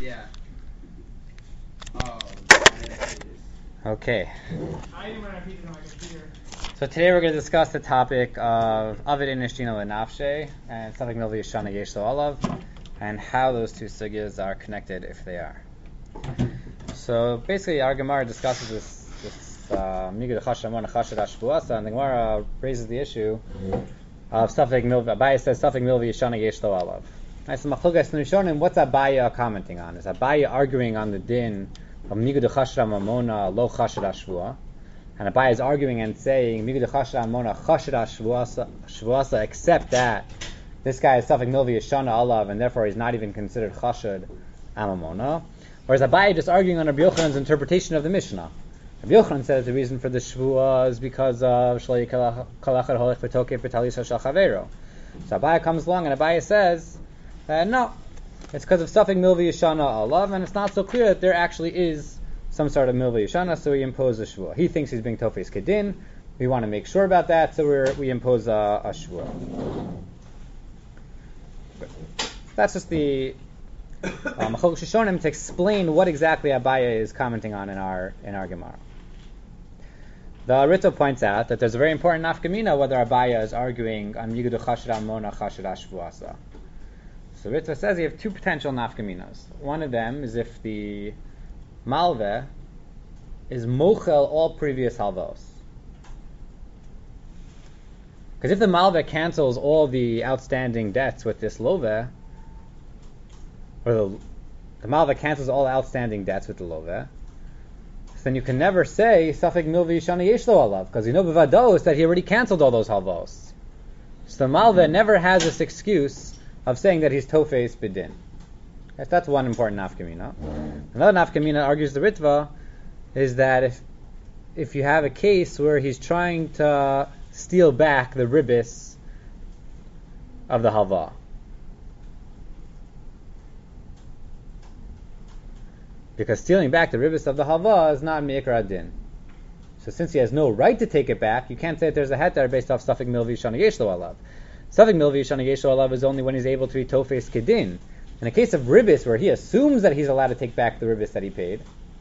Yeah. Oh. Okay. I didn't want to repeat it on my computer. So today we're going to discuss the topic of Avid Inishtina Lenafshe and something Milvi Yeshana Yesh Lo Olav, and how those two sugyas are connected if they are. So basically, our Gemara discusses this Migud Chashem Mon Chashad Ashbuasa, and the Gemara raises the issue of something Milvi. Abaya says something Milvi Yeshana Yesh Lo Olav. Nice. Machlokas Nishonim. What's Abaya commenting on? Is Abaya arguing on the din of Migud Chashem Mona Lo Chashad Ashbuah? And Abai is arguing and saying, Migud Chashra Mona Chashra Shvuasa, except that this guy is suffering Milvi Yeshana Alav, and therefore he's not even considered Chashad Amamona. Whereas Abai is just arguing on Rabbi Yochanan's interpretation of the Mishnah. Rabbi Yochanan says the reason for the Shvua is because of Shloi Kalachar Holech V'Tokef V'Talisa Shal Chavero. So Abai comes along and Abai says, no, it's because of suffering Milvi Yeshana Alav, and it's not so clear that there actually is some sort of Milvi Yeshana, so we impose a Shvua. He thinks he's being Tofes Kedin. We want to make sure about that, so we impose a Shvua. That's just the Machlokes Rishonim to explain what exactly Abaya is commenting on in our Gemara. The Arita points out that there's a very important nafkamina whether Abaya is arguing on Yigudu Chashra Mona Chashra Shvuasa. So Ritva says you have two potential nafkaminas. One of them is if the Malveh is mochel all previous halvos. Because if the Malveh cancels all the outstanding debts with this Loveh, or the Malveh cancels all outstanding debts with the Loveh, so then you can never say Safek Milvi Yeshana Yesh Lo Alav, because you know B'vados that he already canceled all those halvos. So the Malveh never has this excuse of saying that he's Tofes B'din. That's one important nafkamina. Another nafkamina, argues the Ritva, is that if you have a case where he's trying to steal back the ribis of the halva, because stealing back the ribis of the halva is not me'ikar adin. So since he has no right to take it back, you can't say that there's a heter based off Safek Milvi Yeshana Yesh Lo Alav. Safek Milvi Yeshana Yesh Lo Alav is only when he's able to be Tofes Kedin. In a case of ribis, where he assumes that he's allowed to take back the ribis that he paid,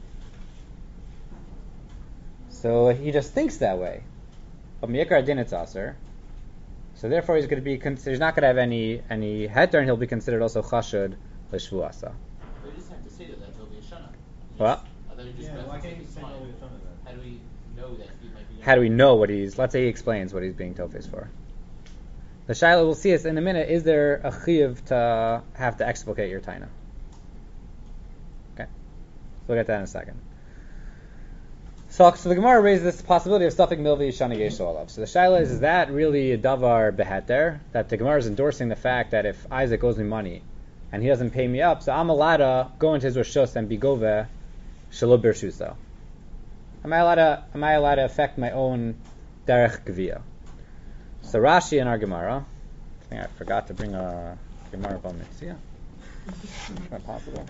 so he just thinks that way. But me'ikar adin it's aser, so therefore he's going to be he's not going to have any heter, and he'll be considered also chashud l'shvuasa. We just have to say that he'll be a shana. What? Why can't you say Milvi Yeshana then? How do we know that he might be? How do we know what he's? Let's say he explains what he's being tofes for. The Shaila, we'll see this in a minute. Is there a chiyuv to have to explicate your taina? Okay, we'll get that in a second. So the Gemara raises this possibility of stuffing Milvi Yeshana Yesh Lo Olav. So the Shaila is that really a davar beheter? That the Gemara is endorsing the fact that if Isaac owes me money and he doesn't pay me up, so I'm allowed to go into his rishus and be gove shelo birshuso. Am I allowed to affect my own derech gvia? So Rashi in our Gemara, I think I forgot to bring a Gemara Bamitzia. Is that possible?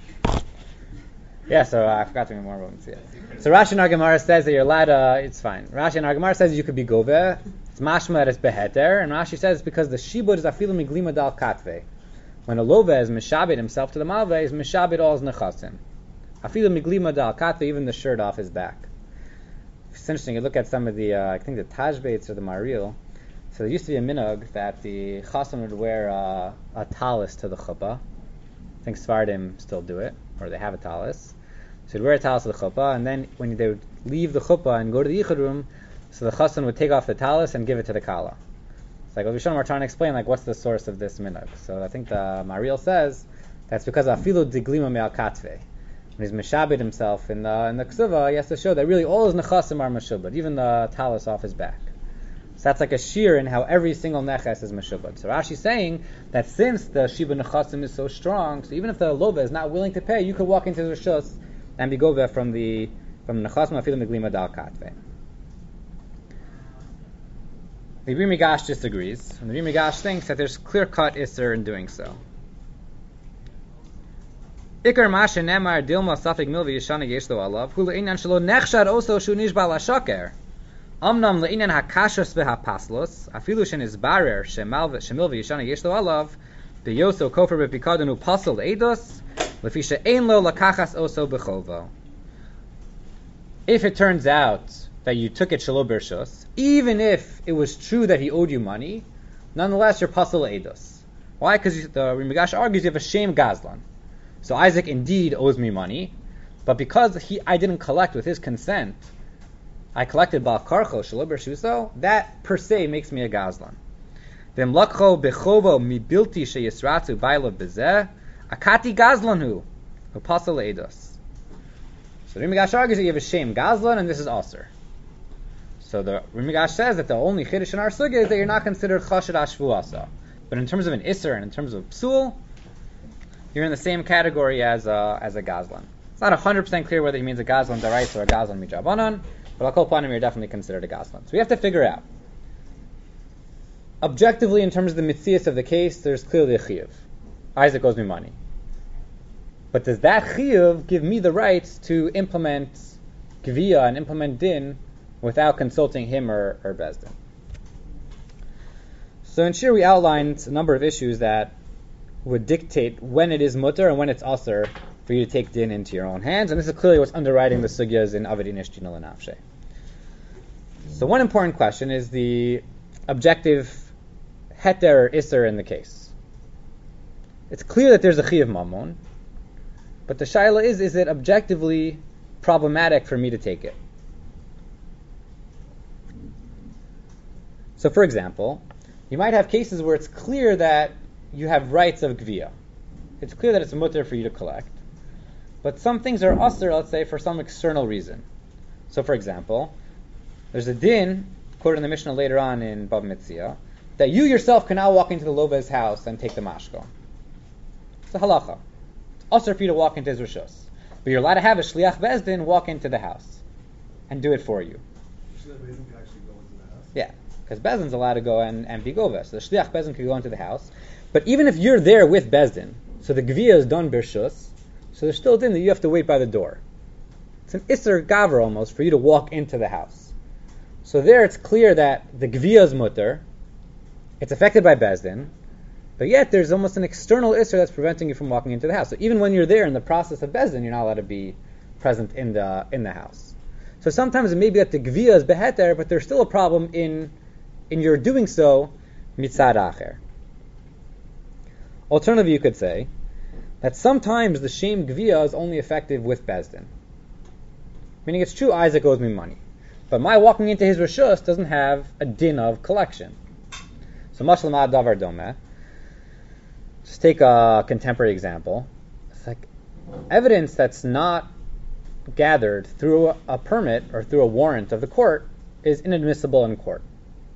Yeah, so I forgot to bring a Gemara Bamitzia. So Rashi in our Gemara says that you're allowed to, it's fine. Rashi in our Gemara says you could be gove. It's mashma that it's beheter, and Rashi says it's because the shibud is afilu miglima dal katve. When a love is mishabed himself to the malve, is mishabed all his nechasim. Afilu miglima dal katve, even the shirt off his back. It's interesting. You look at some of the, I think the Tajbates or the Maril. So there used to be a minhag that the chassan would wear a talis to the chuppah. I think Sfardim still do it, or they have a talis. So he'd wear a talis to the chuppah, and then when they would leave the chuppah and go to the yichud room, so the chassan would take off the talis and give it to the kala. It's like Rishonim are trying to explain like what's the source of this minhag. So I think the Maril says that's because afilu diglima me'al katve. When he's mishabed himself in the ksuva, he has to show that really all his nechasim are meshubad, even the talis off his back. So that's like a sheer in how every single neches is meshubad. So Rashi's saying that since the shiba nechasim is so strong, so even if the lova is not willing to pay, you could walk into the rishus and be gove from the nechasim afilu miglima dal katve. The Ri Migash disagrees, and the Ri Migash thinks that there's clear-cut isser in doing so. Ikar masha nemar dilma safik milvi yeshana yesh lo alav hu le'inyan shelo nechshad oso shu nishba l'shaker. Amnam le'inyan hakashos v'hapaslos afilu shen shemilvi yeshana yesh lo alav beyoso kofer b'pikadonu pasel eidos Lefisha ein lo lakachas oso bechovo. If it turns out that you took it shelo bershus, even if it was true that he owed you money, nonetheless you're pasal eidos. Why? Because the Rimigash argues you have a shame gazlan. So Isaac indeed owes me money, but because I didn't collect with his consent, I collected bal karcho shelo bershuso, that per se makes me a gazlan. V'im lakcho bechovo mibilti sheyisratu bailav bezeh, akati gazlanhu, pasal eidos. So the Rimigash argues that you have a shame gazlan, and this is aser. So the Rimigash says that the only chiddush in our sugya is that you're not considered chashid ashvuasa. But in terms of an isser and in terms of psul, you're in the same category as a gazlan. It's not 100% clear whether he means a gazlan daraisa or a gazlan midrabanan, but I'll call upon him, you're definitely considered a gazlan. So we have to figure out. Objectively, in terms of the mitzias of the case, there's clearly a chiyuv. Isaac owes me money. But does that chiyuv give me the right to implement gviya and implement din without consulting him or Bezdin? So in Shir we outlined a number of issues that would dictate when it is mutter and when it's aser for you to take din into your own hands, and this is clearly what's underwriting the sugyas in Aved Inishtin L'Nafshe. So one important question is the objective heter or iser in the case. It's clear that there's a chiyuv mamon, but the shaila is it objectively problematic for me to take it? So for example, you might have cases where it's clear that you have rights of gviya. It's clear that it's mutter for you to collect. But some things are aser, let's say, for some external reason. So for example, there's a din, quoted in the Mishnah later on in Bava Metzia, that you yourself can now walk into the love's house and take the mashko. It's a halacha. It's aser for you to walk into his rishus. But you're allowed to have a shliach bezdin walk into the house and do it for you. Shliach bezdin can actually go into the house? Yeah. Because Bezdin's allowed to go and be goveh. So the Shliach Bezdin could go into the house. But even if you're there with Bezdin, so the Gviya is done Bershus, so there's still a din that you have to wait by the door. It's an Isser Gaver almost for you to walk into the house. So there it's clear that the Gviya is mutter, it's affected by Bezdin, but yet there's almost an external Isser that's preventing you from walking into the house. So even when you're there in the process of Bezdin, you're not allowed to be present in the house. So sometimes it may be that the Gviya is beheter, but there's still a problem in your doing so mitzad acher. Alternatively, you could say that sometimes the shame gviya is only effective with Bezdin. Meaning it's true Isaac owes me money, but my walking into his rishus doesn't have a din of collection. So mashal ma'ad davar domeh. Just take a contemporary example. It's like evidence that's not gathered through a permit or through a warrant of the court is inadmissible in court.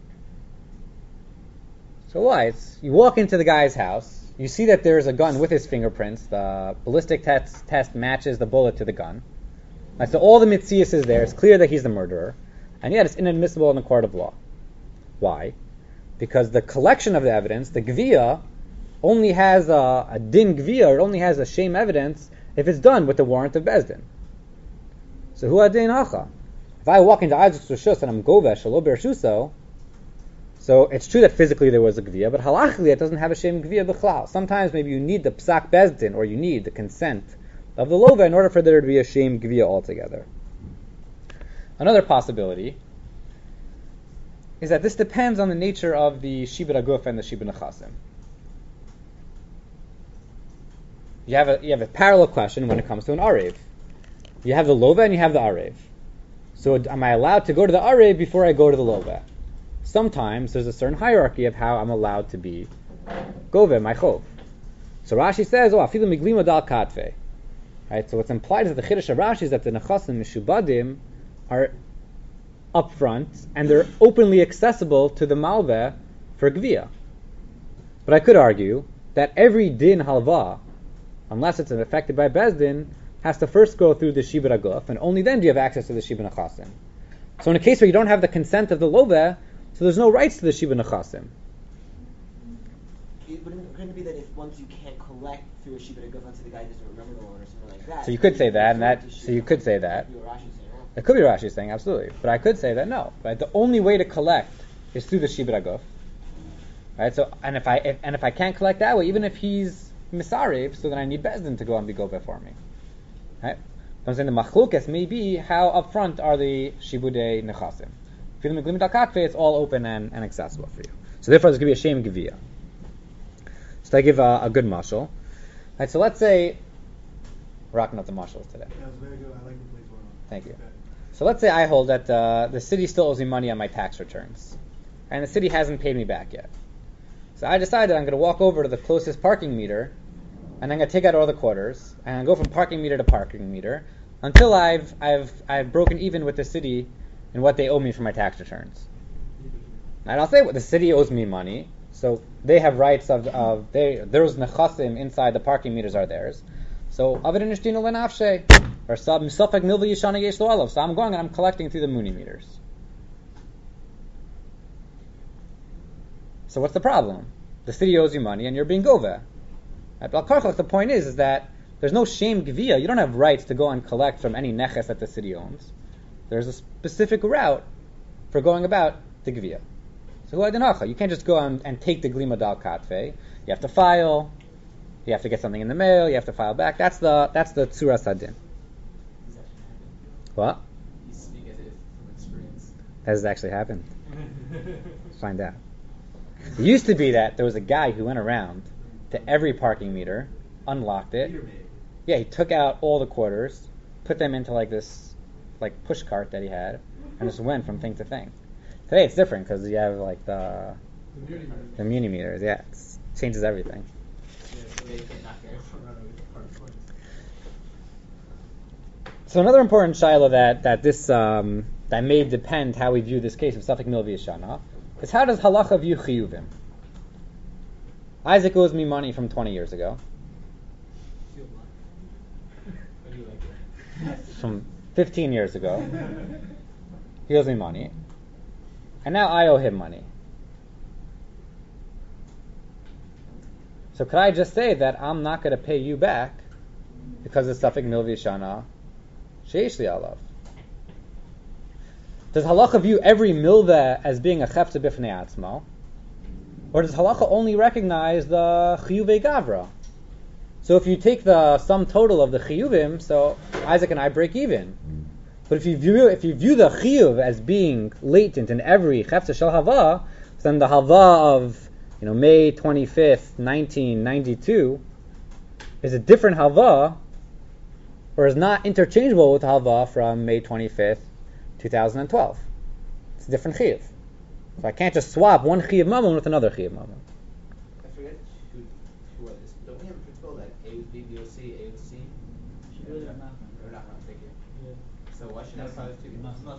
So why? You walk into the guy's house, you see that there's a gun with his fingerprints, the ballistic test matches the bullet to the gun. Right, so all the mitzias is there, it's clear that he's the murderer, and yet it's inadmissible in the court of law. Why? Because the collection of the evidence, the gviya, only has a din gviya, or only has a shame evidence if it's done with the warrant of Bezdin. So hu adin hacha. If I walk into Isaac's rishus and I'm govesh, shelo bershuso, so it's true that physically there was a gviya, but halachically it doesn't have a shem gviya b'chlal. Sometimes maybe you need the psak bezdin, or you need the consent of the lova in order for there to be a shem gviya altogether. Another possibility is that this depends on the nature of the shibud aguf and the shibud nechasim. You have a parallel question when it comes to an arev. You have the lova and you have the arev. So am I allowed to go to the arev before I go to the lova? Sometimes there's a certain hierarchy of how I'm allowed to be goveh, my chov. So Rashi says, afilu miglima dal katve. Right? So what's implied is that the chiddush of Rashi is that the nechasim mishubadim are up front and they're openly accessible to the malveh for gviya. But I could argue that every din halva, unless it's affected by bezdin, has to first go through the shibud aguf, and only then do you have access to the shibud nechasim. So in a case where you don't have the consent of the loveh, so there's no rights to the shibud nechasim. Couldn't it be that if once you can't collect through a shibud aguf until the guy doesn't remember the loan or something like that? So you could say that, so you could say that. It could be Rashi saying, absolutely. But I could say that no. Right? The only way to collect is through the shibud aguf. Right? So if I can't collect that way, even if he's misarev, so then I need Bezdin to go and be gove for me. Right? But I'm saying the machlokes may be how upfront are the shibudei nechasim. If you're in the kakve, it's all open and accessible for you. So therefore, there's going to be a shem gevia. So I give a good mashal. Right, so let's say we're rocking up the mashals today. That was very good. I like the place we're on. Thank you. Okay. So let's say I hold that the city still owes me money on my tax returns, and the city hasn't paid me back yet. So I decided I'm going to walk over to the closest parking meter, and I'm going to take out all the quarters, and go from parking meter to parking meter until I've broken even with the city in what they owe me for my tax returns. And I'll say what the city owes me money, so they have rights of those nechasim inside the parking meters are theirs. So avidin ishtinu lenafshe, or sab misafek milva yishana yesh lo alav. So I'm going and I'm collecting through the muni meters. So what's the problem? The city owes you money and you're being gove. At Bal Karchach, the point is that there's no shame gevia. You don't have rights to go and collect from any neches that the city owns. There's a specific route for going about the gevia. So you can't just go and take the glima dal katve. You have to file. You have to get something in the mail. You have to file back. That's the tzura sadin. What? You speak as if from experience. Has it actually happened? Let's find out. It used to be that there was a guy who went around to every parking meter, unlocked it. Yeah, he took out all the quarters, put them into this push cart that he had, and just went from thing to thing. Today it's different because you have the muni meters. Yeah, it changes everything. So another important shaila that may depend how we view this case of Safek Milvi Yishana is how does halacha view chiyuvim? Isaac owes me money from 20 years ago. From 15 years ago. He owes me money. And now I owe him money. So could I just say that I'm not going to pay you back because it's Safek Milvi Yishana Sheish li alav? Does halacha view every milveh as being a chefta b'fnei atzmo? Or does halacha only recognize the chiyuvei gavra? So if you take the sum total of the chiyuvim, so Isaac and I break even. But if you view the chiyuv as being latent in every chefta shel hava, then the hava of May 25th, 1992 is a different hava, or is not interchangeable with hava from May 25th, 2012. It's a different chiyuv. So I can't just swap one chiyuv mammon with another chiyuv mammon. I forget who was this. Don't we have a principle that A was B, B was C, A was C? Or not, thank you. So why should I apply this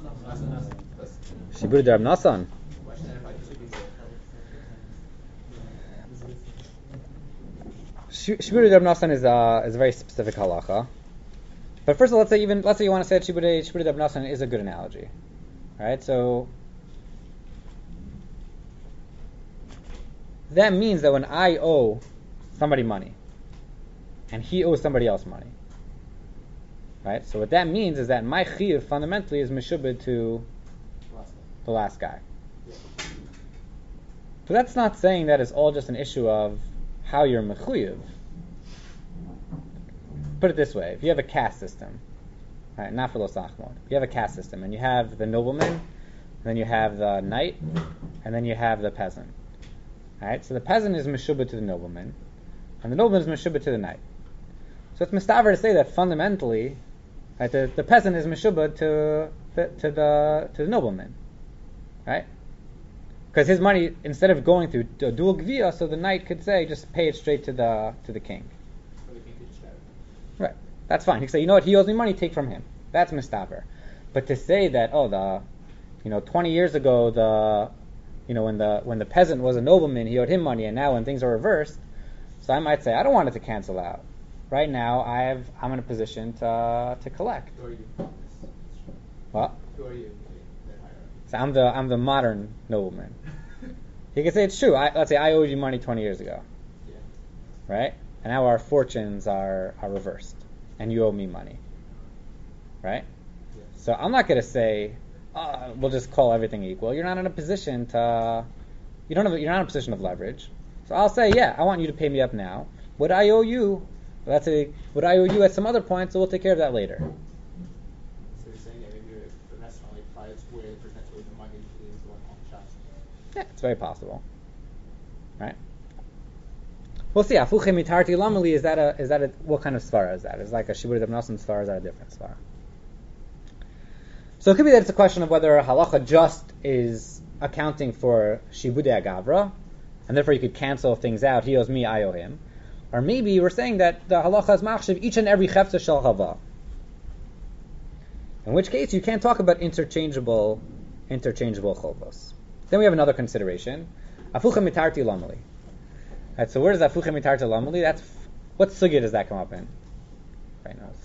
to Shibur Darab Nasan. Why should I apply this to people? Shibur Darab Nasan is a very specific halacha. But first of all, let's say you want to say that Shibur Darab Nasan is a good analogy. Right? So that means that when I owe somebody money and he owes somebody else money, right? So what that means is that my chiyuv fundamentally is meshubed to the last guy. But that's not saying that it's all just an issue of how you're mechuyuv. Put it this way: if you have a caste system, right, not for Los Achmod, you have a caste system, and you have the nobleman, and then you have the knight, and then you have the peasant. Right? So the peasant is meshubed to the nobleman, and the nobleman is meshubed to the knight. So it's mistaver to say that fundamentally, right, the peasant is meshubed to the nobleman, right? Because his money, instead of going through a dual gvia, so the knight could say, just pay it straight to the king. Right, that's fine. He could say, you know what, he owes me money, take from him. That's mistaver. But to say that, 20 years ago, when the peasant was a nobleman, he owed him money, and now when things are reversed, so I might say, I don't want it to cancel out. Right now, I'm in a position to collect. Who are you? What? Who are you? So I'm the modern nobleman. He could say it's true. Let's say I owed you money 20 years ago, Yeah. right? And now our fortunes are reversed, and you owe me money, right? Yeah. So I'm not going to say, we'll just call everything equal. You're not in a position you're not in a position of leverage. So I'll say, yeah, I want you to pay me up now. what I owe you, let's say what I owe you at some other point, so we'll take care of that later. So you're saying that maybe the restaurant only applies where the person that owes the money is the one on the shop. Yeah, it's very possible, right? We'll see. Afuche mitarti lamali, is that a what kind of svara is that? Is like a shibud of nasim svara? Is that a different svara? So it could be that it's a question of whether halacha just is accounting for shibudei agavra, and therefore you could cancel things out. He owes me, I owe him. Or maybe we're saying that the halacha is machshav each and every chefza shel hava. In which case you can't talk about interchangeable chovos. Then we have another consideration. Afucha mitarti lamali. Right, so where does afucha mitarti lamali? That's what sugya does that come up in? Right now.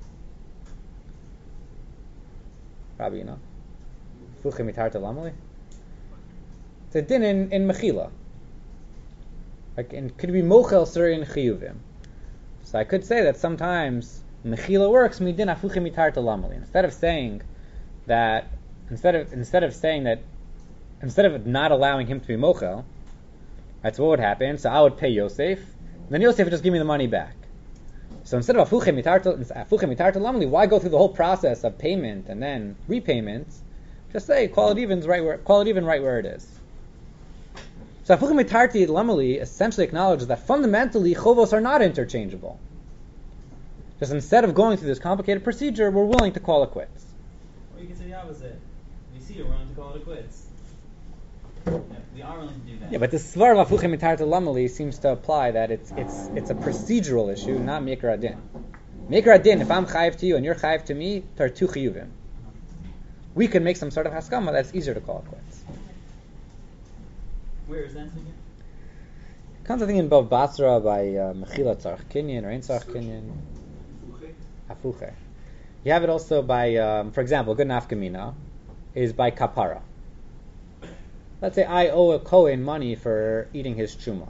Probably, you know. Afucha mitarti lamali. It's a din in mechila. Like, could be mochel certain chiyuvim. So I could say that sometimes mechila works midin afucha mitarti lamali. Instead of not allowing him to be mochel, that's what would happen. So I would pay Yosef, and then Yosef would just give me the money back. So instead of afuche mitarti lamali, why go through the whole process of payment and then repayment? Just say call it even right where it is. So afuche mitarti lamali essentially acknowledges that fundamentally chovos are not interchangeable. Just instead of going through this complicated procedure, we're willing to call it quits. Or you can say the opposite. We see you're willing to call it quits. Yeah, we are willing to do that. Yeah, but this svar of afuche mitarti lamali seems to apply that it's a procedural issue, not meikar adin. Meikar adin, if I'm chayiv to you and you're chayiv to me, there are two chiyuvim. We can make some sort of haskama that's easier to call it quits. Where is that again? Comes, I think, in Bav Basra by Mechila Tzarch Kinyan or Ein Tzarch Kinyan. Afuche. You have it also by, for example, good nafkamina is by kapara. Let's say I owe a Kohen money for eating his chuma.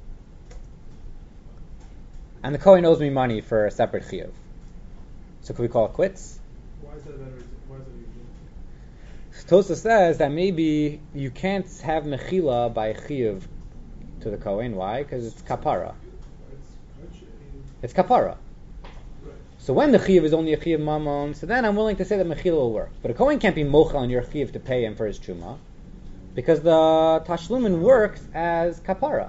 And the Kohen owes me money for a separate chiyuv. So could we call it quits? Why is that better? Why is that easier? Tosa says that maybe you can't have mechila by chiyuv to the Kohen. Why? Because it's kapara. It's kapara. Right. So when the chiyuv is only a chiyuv mamon, so then I'm willing to say that mechila will work. But a Kohen can't be mochel on your chiyuv to pay him for his chuma, because the tashlumin works as kapara.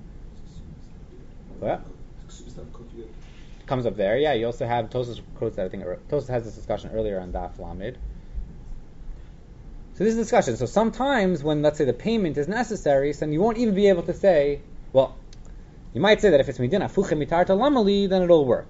What? Comes up there. Yeah, you also have Tosas quotes that. I think Tosas has this discussion earlier on Daf Lamed. So this is a discussion. So sometimes when, let's say, the payment is necessary, so then you won't even be able to say, well, you might say that if it's midin afuche mitarta lamali, then it'll work.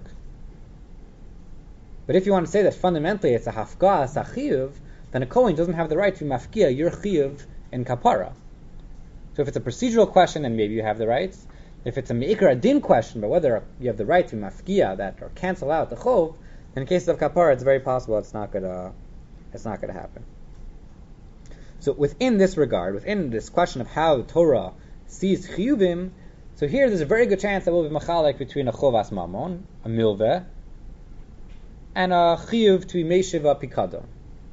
But if you want to say that fundamentally it's a hafka, it's a chiyuv, then a Kohen doesn't have the right to mafkia your chiyuv in kapara. So if it's a procedural question, then maybe you have the rights. If it's a meikar adin question, but whether you have the right to mafkia that or cancel out the chov, in cases of kapara, it's very possible it's not gonna happen. So within this regard, within this question of how the Torah sees chiyuvim, so here there's a very good chance that we'll be machalek between a chovas mamon, a milveh, and a chiyuv to be meishiva pikadon.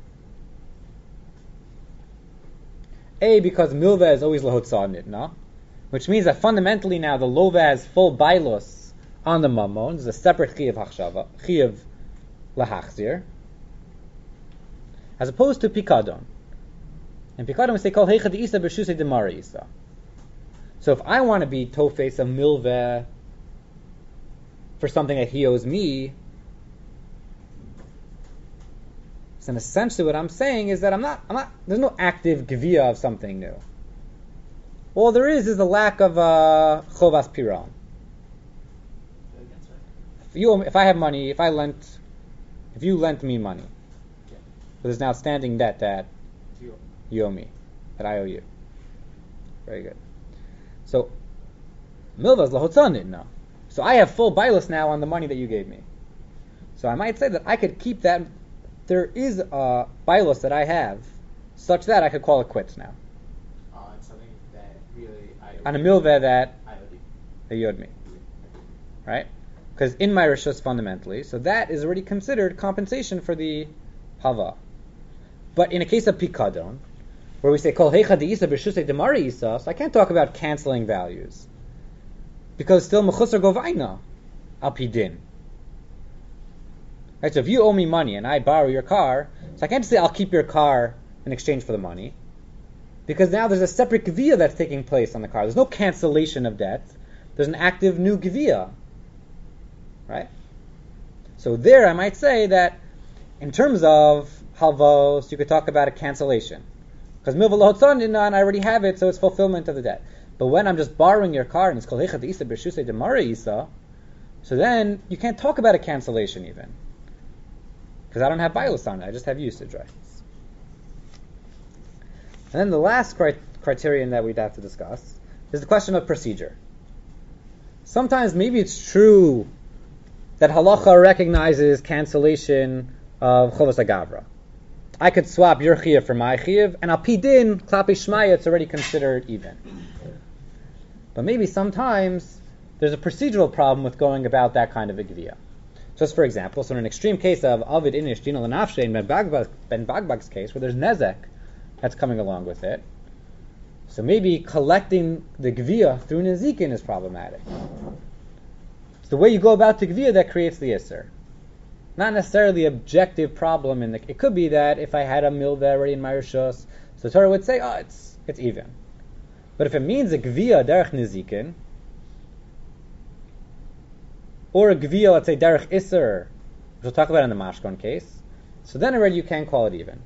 Because milveh is always lahotzah nitna, which means that fundamentally now the lova has full bailos on the mamon. There's a separate chiyuv hachshava, chiyuv lahachzir, as opposed to pikadon. And pikadon we say kol heicha deisa b'shusei demara isa. So if I want to be tofes a milveh for something that he owes me, then essentially what I'm saying is that I'm not. There's no active gevia of something new. All there is a lack of chovas piron. If I have money, if you lent me money, there's an outstanding debt that you owe me, that I owe you. Very good. So milvah is lahotzanit now. So I have full bailus now on the money that you gave me. So I might say that I could keep that. There is a bailus that I have, such that I could call it quits now. On something that really I owed. On a milveh that I owed you. that you owed me. Right? Because in my rishus fundamentally, so that is already considered compensation for the hava. But in a case of pikadon, where we say kol heicha deisa b'shusei demari isa, so I can't talk about canceling values. because still mechusar govaina al pi din. Right, so if you owe me money and I borrow your car, so I can't just say I'll keep your car in exchange for the money, because now there's a separate gevia that's taking place on the car. There's no cancellation of debt. There's an active new gevia. Right? So there I might say that in terms of halvos, you could talk about a cancellation. Because milva lohotzon, and I already have it, so it's fulfillment of the debt. But when I'm just borrowing your car, and it's kol hechat isa b'shusei demara isa, so then you can't talk about a cancellation even. Because I don't have bios on it, I just have usage rights. And then the last criterion that we'd have to discuss is the question of procedure. Sometimes maybe it's true that halacha recognizes cancellation of chovos agavra. I could swap your chiyuv for my chiyuv, and al pi din, klapi shmaya, it's already considered even. But maybe sometimes there's a procedural problem with going about that kind of a gevia. Just for example, so in an extreme case of avid inish dina l'nafshe in Ben Bagbag's case, where there's nezek that's coming along with it, so maybe collecting the gevia through nezikin is problematic. It's the way you go about the gevia that creates the isser. Not necessarily objective problem. It could be that if I had a milveh already in my rishos, so the Torah would say, oh, it's even. But if it means a gevia derech nezikin, or a gevia, let's say derech isser, which we'll talk about in the mashkon case, so then already you can call it even.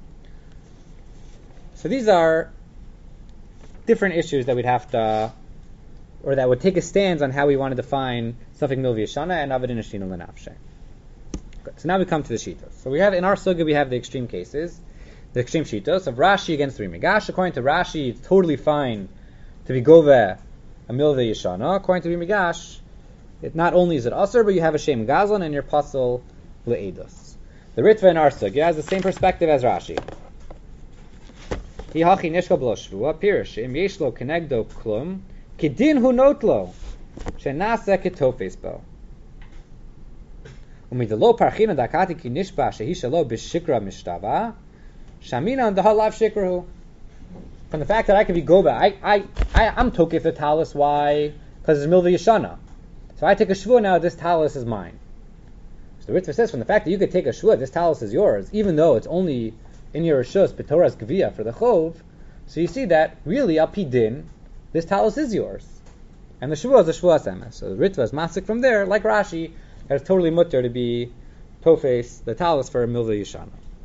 So these are different issues that we'd have to, or that would take a stance on how we want to define something milveh yeshana and avid inish dina l'nafshe. Good. So now we come to the shitos. So we have in our sugya we have the extreme cases, the extreme shitos of Rashi against the Migash. According to Rashi, it's totally fine to be goveh a milveh yeshana. According to the Migash, it not only is it asur, but you have a shem gazlan and your pasal le'edus. The Ritva in our sugya has the same perspective as Rashi. Hi hachi nishka b'lo shvua pirish im yesh lo kenegdo klum kidin hu notlo shenase ketofes bo. From the fact that I could be goba, I'm tokif the talis. Why? Because it's milveh yeshana. So I take a shvua now. This talis is mine. So the Ritva says, from the fact that you could take a shvua, this talis is yours, even though it's only in your rishus b'toras gevia for the chov. So you see that really al pi din, this talis is yours, and the shvua is a shvua emes. So the Ritva is masik from there, like Rashi. It's totally mutter to be tofes, the talis for a milveh yeshana.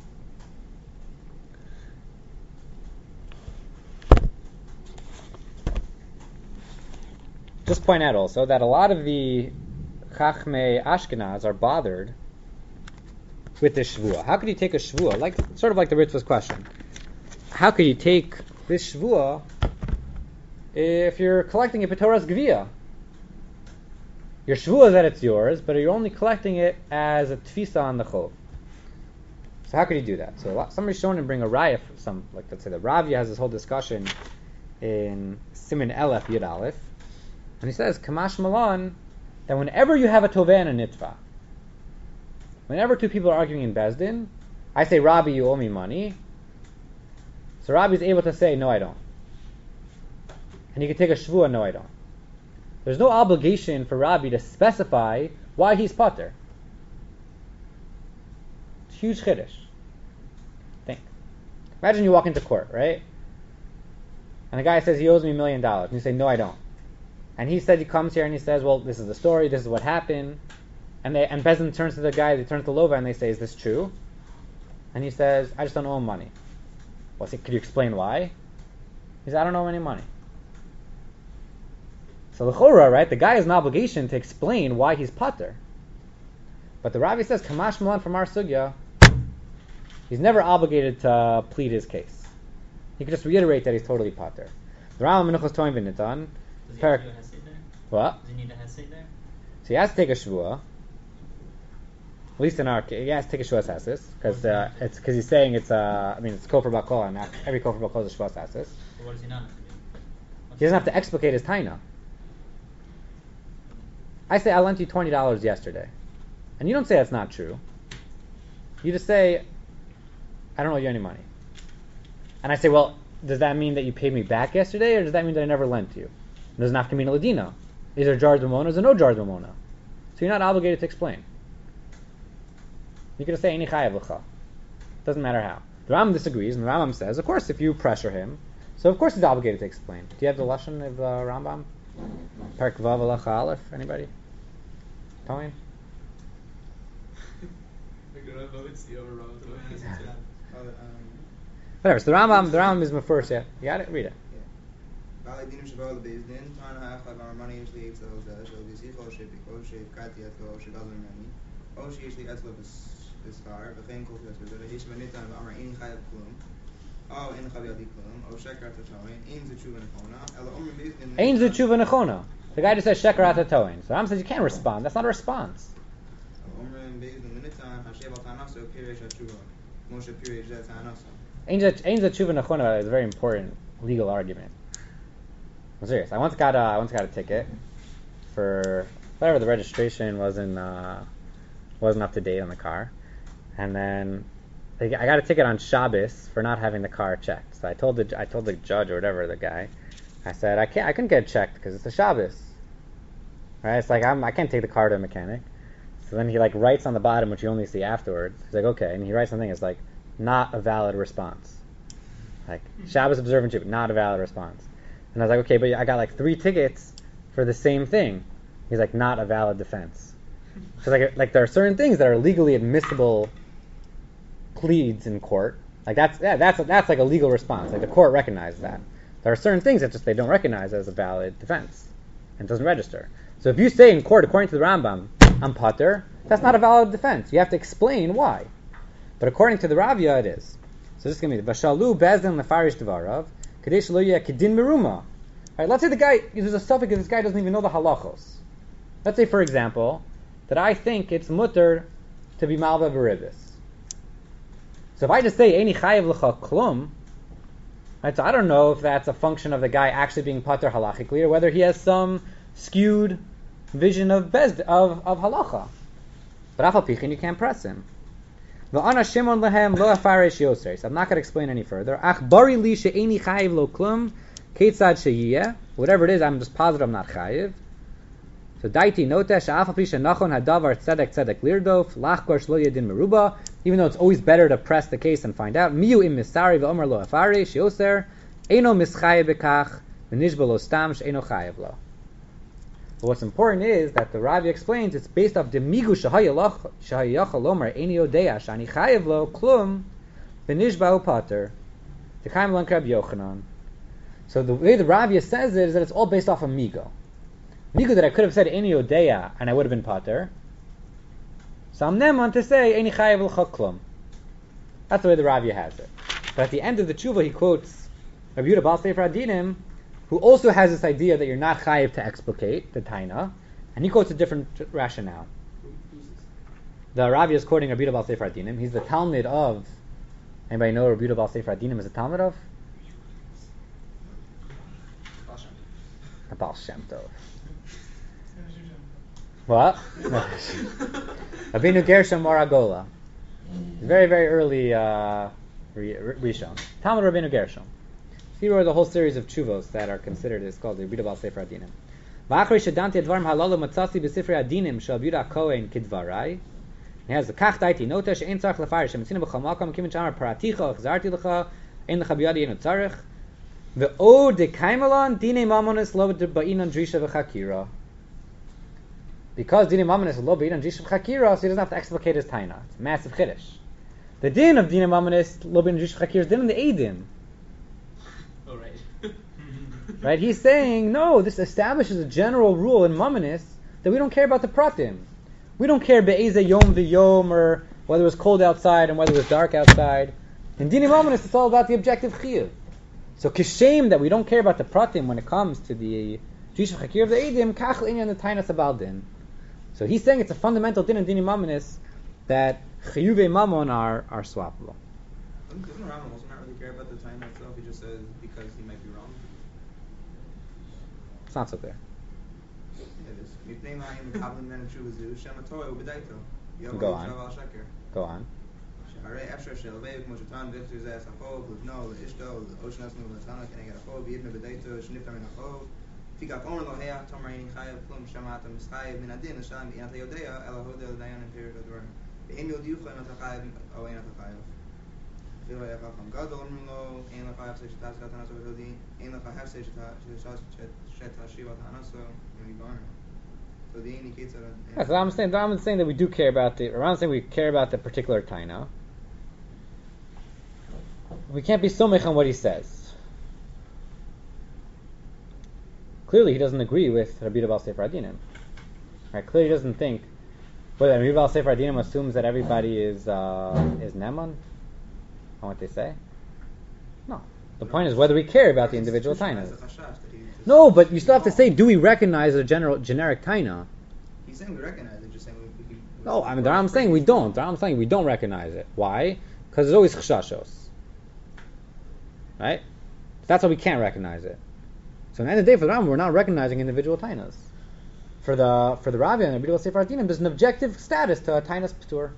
Just point out also that a lot of the Chachmei Ashkenaz are bothered with this shvua. How could you take a shvua? Sort of like the Ritva's question. How could you take this shvua if you're collecting a Petoras Gevia? Your shvua is that it's yours, but you're only collecting it as a tfisa on the chov. So how could you do that? So somebody's shown to bring a raya, let's say the Ravya has this whole discussion in Siman Elef Yud Aleph, and he says, Kamash Malan, that whenever you have a toveh and a nitva, whenever two people are arguing in Bezdin, I say, Rabbi, you owe me money. So Rabbi is able to say, no, I don't. And he can take a shvua, no, I don't. There's no obligation for Rabbi to specify why he's pater. It's huge chiddush. Think. Imagine you walk into court, right? And the guy says he owes me $1 million. And you say, no, I don't. And he comes here and he says, well, this is the story, this is what happened. And Bezdin turns to the guy, they turn to Lova and they say, is this true? And he says, I just don't owe him money. Well, could you explain why? He says, I don't owe him any money. So the Chora, right, the guy has an obligation to explain why he's pater. But the Rabbi says, Kamash Malan from our sugya, he's never obligated to plead his case. He could just reiterate that he's totally pater. The Rambam Menuchos Toim V'Nitan. Does he have to do a hesed there? What? Does he need a hesed there? So he has to take a shvua. At least in our case, he has to take a shvua sasis because he's saying it's kofar bakol, and every kofar bakol is a shvua sasis. But what does he not have to do? He doesn't have to explicate his taina. I say I lent you $20 yesterday, and you don't say that's not true. You just say I don't owe you any money, and I say, well, does that mean that you paid me back yesterday, or does that mean that I never lent you? It doesn't have to mean a ladina. Is there jar d'mona? Is there no jar d'mona? So you're not obligated to explain. You could just say Eini chayav l'cha. Doesn't matter how. The Rambam disagrees, and the Rambam says, of course, if you pressure him, so of course he's obligated to explain. Do you have the lashon of Rambam? Perek Vav Halacha Aleph. Anybody? Tony? Whatever. So the Rambam is first. Yeah, you got it. Read it. Ein zu tshuva nechona. The guy just says sheker atatoin. So Rambam says you can't respond. That's not a response. Ein zu tshuva nechona is a very important legal argument. I'm serious. I once got a ticket for whatever the registration wasn't up to date on the car, and then I got a ticket on Shabbos for not having the car checked. So I told the judge or whatever, the guy, I said I couldn't get it checked because it's a Shabbos. Right? It's like I can't take the car to a mechanic. So then he like writes on the bottom, which you only see afterwards. He's like, okay, and he writes something. It's like not a valid response. Like Shabbos observant, but not a valid response. And I was like, okay, but I got like 3 tickets for the same thing. He's like, not a valid defense. So like there are certain things that are legally admissible pleads in court. Like that's like a legal response. Like the court recognizes that. There are certain things that just they don't recognize as a valid defense and doesn't register. So if you say in court, according to the Rambam, I'm pater, that's not a valid defense. You have to explain why. But according to the Ravya, it is. So this is going to be Vashalu Bezdin Lefarish Devarav Kadesh Lo Yeh Kedin Meruma. Alright, let's say the guy, there's a suffix that this guy doesn't even know the halachos. Let's say, for example, that I think it's mutter to be malva beribis. So if I just say Eini chayav l'cha klum, right, so I don't know if that's a function of the guy actually being pater halachically or whether he has some skewed vision of halacha. But afal pichin, you can't press him. V'ana shimon lehem lo afaresh yoser. So I'm not going to explain any further. Ach bari li she'eini chayav lo klum ketzad sheyiyeh. Whatever it is, I'm just positive I'm not chayav. So daiti noteh she'afal pisha nachon hadavar tzedek tzedek lirdof lachkor shlo yedin meruba. Even though it's always better to press the case and find out. Miyu im misari ve'omer lo afaresh yoser. Eino mischayev bekach v'nishba lo stam she'eino chayav lo. But what's important is that the Ravi explains it's based off demigu shahayachal lomer eni odea shani chayev lo klum v'nishba upater t'chaim lan krab Yochanan. So the way the Ravi says it is that it's all based off of migo. Migo that I could have said eni odea and I would have been pater. So I'm neman to say eni chayev lo klum. That's the way the Ravi has it. But at the end of the tshuva he quotes Rabbi Yehuda Baal Sefer Adinim, who also has this idea that you're not chayiv to explicate the taina, and he quotes a different rationale. The Ravi is quoting Rabbi Yehuda Baal Sefer Adinim. He's the Talmud of. Anybody know Rabbi Yehuda Baal Sefer Adinim is a Talmud of? A Baal Shem Tov. What? Rabbeinu Gershom Moragola. Very, very early Rishon. Talmud Rabbeinu Gershom. He wrote a whole series of tshuvos that are considered, it's called the Rabbi Yehuda Baal Sefer Adinim. V'achri shedanti advarim halalu matzasi b'sifrei adinim shel Rabbi Yehuda Kohen kidvarai. He has the kach daiti nota she'en tzarich lefarish she'metzina b'chol makom kivin shamar paraticha chzarti lecha ein lecha b'yadi enu tzarich ve'o dekaimelon dinei mamonis lo ba'inan drisha v'chakira. Because dinei mamonis lo ba'inan drisha v'chakira, so he doesn't have to explicate his taina. It's a massive chiddush. The din of dinei mamonis lo ba'inan drisha v'chakira is din in the eidim. Oh, right. Right? He's saying, no, this establishes a general rule in Mamonis that we don't care about the pratim. We don't care be'eze yom v'yom or whether it was cold outside and whether it was dark outside. In Dini Mamonis, it's all about the objective chiyuv. So kishem that we don't care about the pratim when it comes to the Jish Chakir of the Eidim, kach l'inyan the tainas abal din. So he's saying it's a fundamental din in Dini Mamonis that chiyuvei mamon are swappable. Doesn't Rambam also not really care about the time itself? He just says because he might be wrong. It's not so clear. Go on. Go on. לפיכך אומר לו, היה תאמר איני חייב כלום שמעת מסחייב מן הדין לשם אין אתה יודע אלא הודה לדיין עם פירוש הדברים ואם יודיוך אם אתה חייב או אין אתה חייב אפילו היה חכם גדול אומרים לו אין לך הפסק שתעשת הנסו ודודי אין לך הפסק שתשיב את הנסו ומגbarno. So the indicates that That's what I'm saying. The Rambam is saying that we do care about the. Rambam is saying we care about the particular taina. We can't be somech on what he says. Clearly, he doesn't agree with Rabbi Baal Sefer Adinim. Right? Clearly, he doesn't think. But Rabbi Baal Sefer Adinim assumes that everybody is neman on what they say. No. The point is whether we care about the individual tainas. No, but you still have to say, do we recognize a generic taina? He's saying we recognize it, just saying we No, I mean, the Rambam saying we don't. The Rambam saying we don't recognize it. Why? Because there's always chshashos. Right? That's why we can't recognize it. So at the end of the day, for the Rambam, we're not recognizing individual tainas. For the Rav and the Rabbi Sefer Adinim, there's an objective status to a tainas p'tur.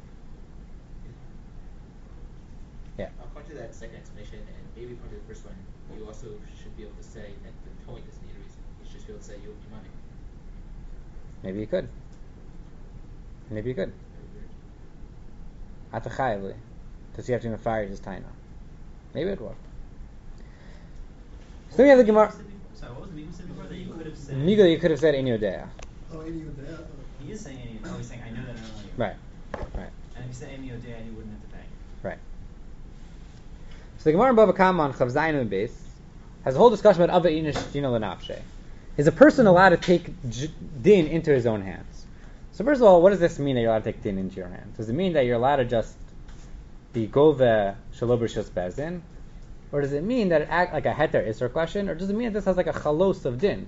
Yeah. According to that second explanation, and maybe according to the first one, you also should be able to say that the point doesn't need a reason. You should just be able to say you'll be money. Maybe you could. Maybe you could. Atachayavli. Does he have to be fired his taina? Maybe it worked. So we have the Gemara. Sorry, what was the Migu said before? That you could have said. Migu, you could have said Eni Yodea. Oh, any of that. He is saying any. Oh, he's saying I know that I don't know you. Right. Right. And if he said any Odea, he wouldn't have to pay. Right. So the Gemara in Bava Kama on Chav Zayin and Beis has a whole discussion about Ava Inish Dina L'Nafshe. Is a person allowed to take din into his own hands? So first of all, what does this mean that you're allowed to take din into your hands? Does it mean that you're allowed to just be gove shelo b'rishus bezin? Or does it mean that it act like a heter isser question? Or does it mean that this has like a chalos of din?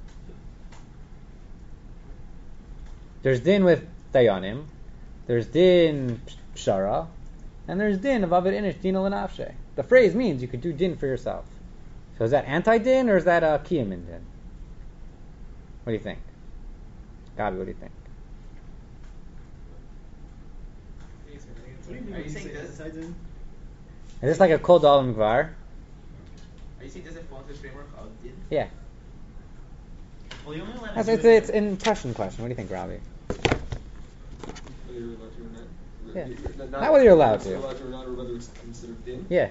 There's din with dayanim, there's din pshara, and there's din of avid inish dina l'nafshe. The phrase means you could do din for yourself. So is that anti-din or is that a kiyam in din? What do you think? Gabi, what do you think? Are you saying this? Is this like a kol dalam gvar? Are you saying does it fall into the framework of din? Yeah. Well, you're only allowed That's, to do it's an impression question. What do you think, Robbie? Whether you're allowed to or not. Yeah. Not whether you're allowed to. You're allowed to or not, or whether it's considered din. Yeah.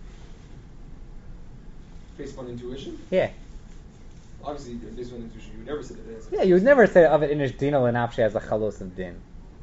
Based on intuition. Yeah. Obviously, based on intuition, you would never say that it has. Yeah, you would never say of it inish dina l'nafshe as a chalos of din.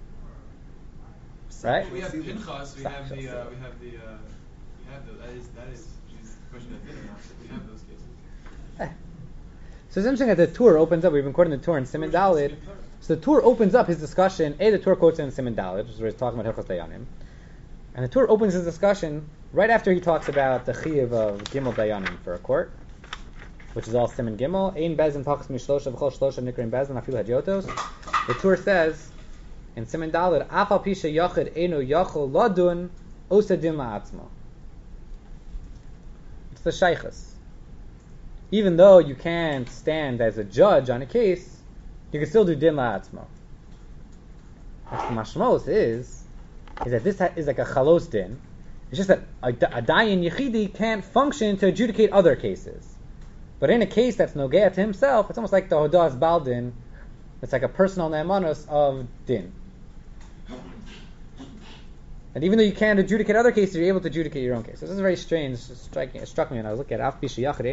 Right? We have Pinchas. We have the. Stop. That is. She's the question of din or not. We have those cases. So it's interesting that the Tur opens up. We've been quoting the Tur in Siman Daled. So the Tur opens up his discussion. The Tur quotes it in Siman Daled, which is where he's talking about Hilchos Dayanim. And the Tur opens his discussion right after he talks about the chiyuv of Gimel Dayanim for a court, which is all Siman Gimel. Ein bezin pachas mishlosha v'chol shlosha nikrin bezin afilu hadyotos. The Tur says in Siman Daled, Afal pisha yachid eno yachol ladun osa din la'atzma. It's the shaychus. Even though you can't stand as a judge on a case, you can still do din la'atzma. What the mashmos is that this is like a chalos din. It's just that a dayan yechidi can't function to adjudicate other cases. But in a case that's nogea to himself, it's almost like the hodas baldin. It's like a personal ne'emanos of din. And even though you can't adjudicate other cases, you're able to adjudicate your own case. This is very strange. It struck me when I was looking at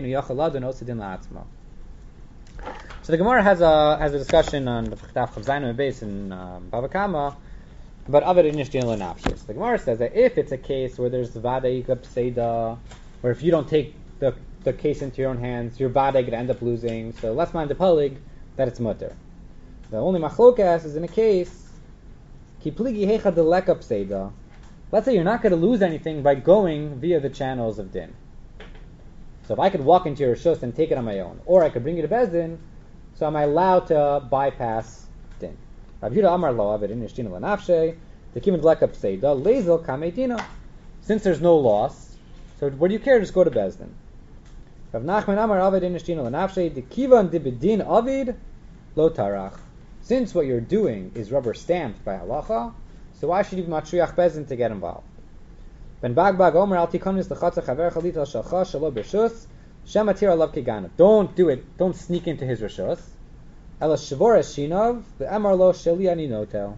So the Gemara has a discussion on the Chav Zayin base in Bava Kama about Avad Inish Din L'Nafshis. The Gemara says that if it's a case where there's Vada Yikab Pseida, where if you don't take the case into your own hands, your Vada could end up losing, so let's mind the Palig that it's mutter. The only Machlokas is in a case Kipligi Hecha Deleka Pseida. Let's say you're not going to lose anything by going via the channels of din. So if I could walk into your shus and take it on my own, or I could bring you to Bezdin, so am I allowed to bypass din? Rav Yehuda Amar Lo Avid Inish Dina L'Nafshe, the Kimin Dleka Pseida, Lezel Kamei Dina. Since there's no loss, so what do you care? Just go to Bezdin. Rav Nachman Amar Avid Inish Dina L'Nafshe, the Kivan Dibidin Avid Lo Tarach. Since what you're doing is rubber stamped by halacha, so why should you be matriach bezin to get involved? Ben bagbag omer al tikonis lechatza chaver chalit al shalcha shalo b'shus Shematir alav keganav. Don't do it. Don't sneak into his rishos. Ela shavor eshinov the emar lo sheli ani notel.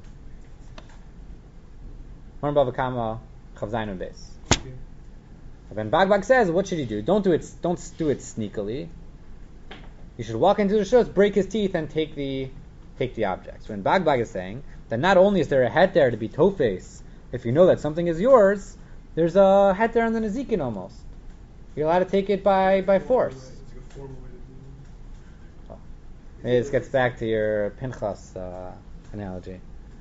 Marn Bava Kama Chavzayin Beis. When Bagbag says, what should he do? Don't do it sneakily. You should walk into the rishos, break his teeth, and take the objects. When Bagbag is saying that not only is there a head there to be tofes, if you know that something is yours, there's a head there on the Nezikin almost. You're allowed to take it by force. It's like a formal way to do Maybe this gets back to your Pinchas analogy.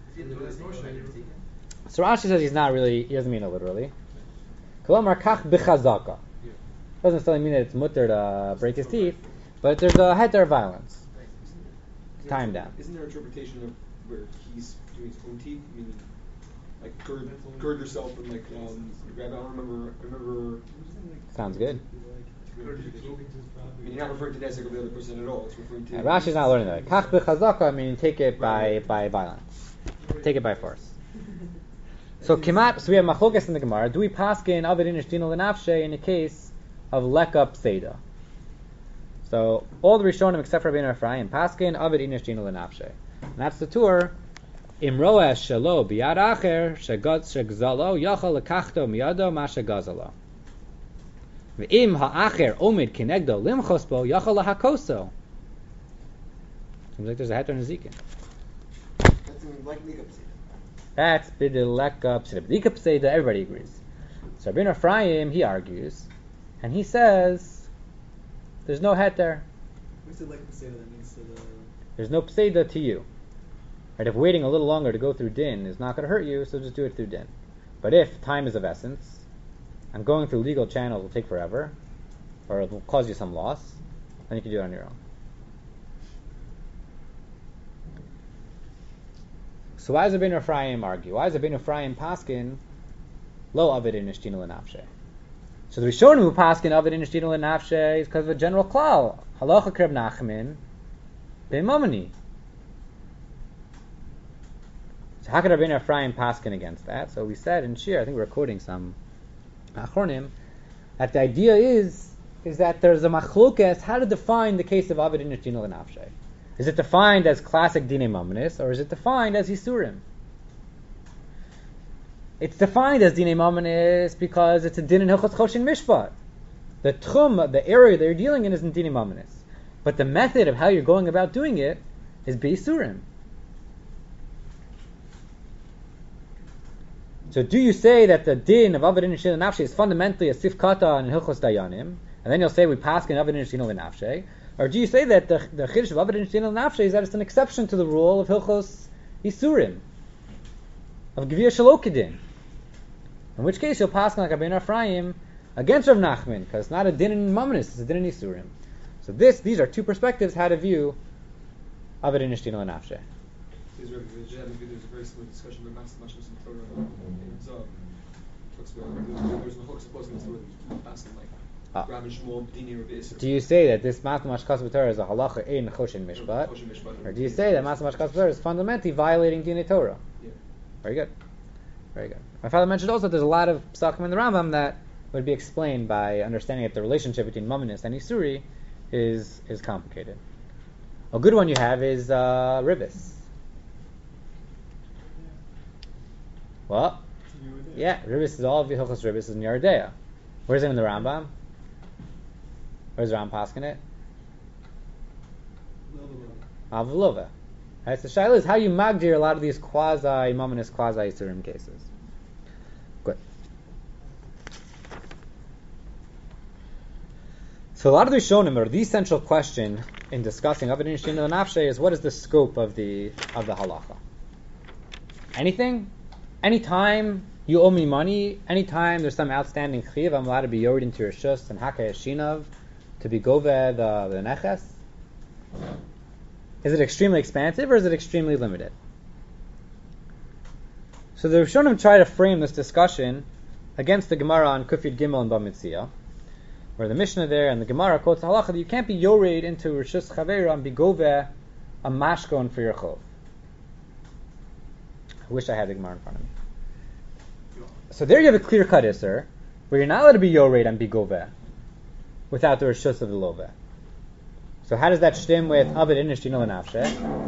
So Rashi says he doesn't mean it literally. Kolomar kach b'chazaka. Doesn't necessarily mean that it's mutter to break his teeth, but there's a head there of violence. Tie him down. Isn't there interpretation of where he's doing his own teeth? Meaning, like gird yourself and like grab. I remember. Sounds good. I mean, you're not referring to that as like the other person at all. It's referring to. Rashi's not learning that. Kach b'chazaka meaning take it by violence, take it by force. So we have machlokas in the Gemara. Do we paskin avid inish dino lenafshe in a case of leka pseida? So all the Rishonim except for Rabbeinu Ephraim paskin avid inish dino lenafshe, and that's the tour. Imroa shelo biyad acher shegzalo yachal lekachto miyado ma shegazalo. Ve'im ha'acher omid kinegdo limchosbo yachal lahakoso. Seems like there's a heter nezikin. That's like Lika Psida. That's bidileka pseida. Lika pseida, everybody agrees. So Rabbeinu Ephraim, he argues, and he says there's no heter. We said like Psida, that means to the... There's no pseida to you. Right? If waiting a little longer to go through din is not going to hurt you, so just do it through din. But if time is of essence, and going through legal channels will take forever, or it will cause you some loss, then you can do it on your own. So why does Rabbeinu Ephraim argue? Why does Rabbeinu Ephraim paskin lo avid in ishtino lenafshe? So the Rishonim who paskin avid in ishtino lenafshe is because of a general klal. Halacha kreb nachmin be'momani. So how could Rabbeinu Ephraim paskin against that? So we said in Shir, I think we were quoting some Achronim, that the idea is that there's a machlokas how to define the case of avid in ishtino lenafshe. Is it defined as classic dinei mamanis, or is it defined as Yisurim? It's defined as dinei mamanis because it's a din in Hilchos Choshen Mishpat. The tchum, the area that you're dealing in, isn't dinei mamanis, but the method of how you're going about doing it is b'Yisurim. So, do you say that the din of Avad Nishino Nafshe is fundamentally a sifkata in Hilchos Dayanim, and then you'll say we pass in Avad Nishino Nafshe? Or do you say that the Chiddush of Avad Nishino Nafshe is that it's an exception to the rule of Hilchos Yisurim, of Gevia Shalokidin? In which case you'll pass like Rabbeinu Ephraim against Rav Nachman, because it's not a din in Mamanis, it's a din in Yisurim. So these are two perspectives how to view Avad Nishino Nafshe. There's a very similar discussion about Master Mashmas and Torah in Zohar. Talks about there's no hooks supposed to asking like Rabbi Shmuel, Dini, or Beiser. Do you say that this Master Mashkas B'Torah is a halacha in Choshen Mishpat, or do you say that Master Mashkas B'Torah is fundamentally violating Dinei Torah? Yeah. Very good, very good. My father mentioned also there's a lot of psakim in the Rambam that would be explained by understanding that the relationship between Mamanis and Isuri is complicated. A good one you have is Ribis. Well, yeah, Ribis is all of Hilchos Ribis is in Yardea. Where's it in the Rambam? Where's the Rambam paskin it? Avlova. Right, so Shaila is how you magdir a lot of these quasi-mominous, quasi-Yisurim cases. Good. So a lot of the Rishonim, or the central question in discussing Avad Nishino Nafshe is what is the scope of the halacha? Anything? Anytime you owe me money, anytime there's some outstanding chiv, I'm allowed to be yored into your shus and haka yeshinav to be gove the neches? Is it extremely expansive or is it extremely limited? So the Rishonim try to frame this discussion against the Gemara on Kufyud Gimel and Bamitzia, where the Mishnah there and the Gemara quotes the halacha that you can't be yored into Rishus Chaveira and be gove a mashkon for your chov. I wish I had the Gemara in front of me. So there you have a clear-cut isser, where you're not allowed to be yored and be goveh. without the reshus of the loveh. So how does that stem with Avid Inish Dino L'Nafshe?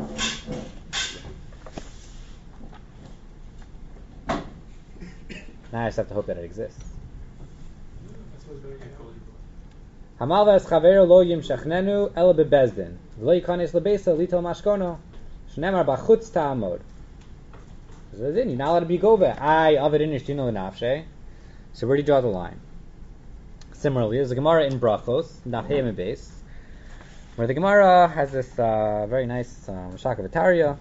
Now I just have to hope that it exists. That's what's better than Hamalvas Chaver lo yimshachnenu el bebezdin v'lo yikanes lebesa lito mashkono shnemar bachutz ta'amod. So then you're not allowed to be gove. Avid Inish Dino L'Nafshe. So where do you draw the line? Similarly, there's a Gemara in Brachos, Daf Hey Amud Beis, where the Gemara has this very nice Shaka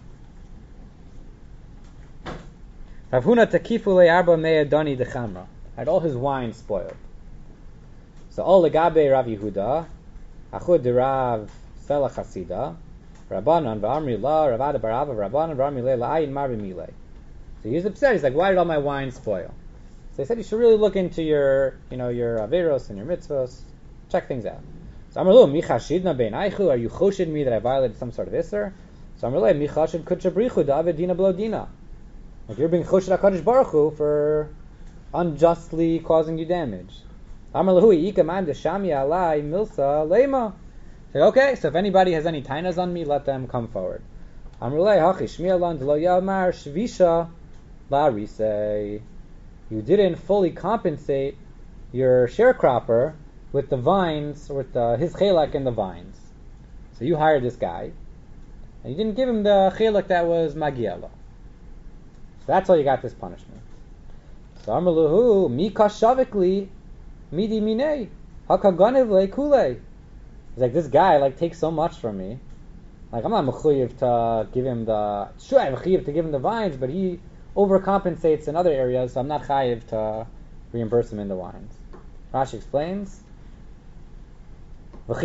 Rav Huna takifu le'arba mea dani dechamra. Had all his wine spoiled. So all legabe Rav Yehuda, achud derav Sela Chasida, Rabbanan v'amri la, Ravada barava, Rabbanan v'amri le la'ayin mar b'milei. So he's upset. He's like, why did all my wine spoil? So they said you should really look into your averos and your mitzvos, check things out. So Amrlu, mi chashidna bein aichu, are you choshid me that I violated some sort of isser? So Amrlu, mi chashid kutchabrichu da'avid dina below dina. Like you're being choshid HaKadosh Baruch Hu for unjustly causing you damage. Amrlu, ika man deshami alai milsa leima. Say, okay, so if anybody has any tainas on me, let them come forward. Amrlu, hachi shmialan delo yamar shvisha la risei. You didn't fully compensate your sharecropper with the vines, with his chelak in the vines. So you hired this guy, and you didn't give him the chelak that was magielo. So that's why you got this punishment. So Amaluhu, mi kashavikli, midi minei, hakaganev le kule. He's like, this guy takes so much from me. Like I'm not mechuyev to give him the, sure I'm mechuyev to give him the vines, but he overcompensates in other areas, so I'm not chayiv to reimburse him in the wines. Rashi explains, right?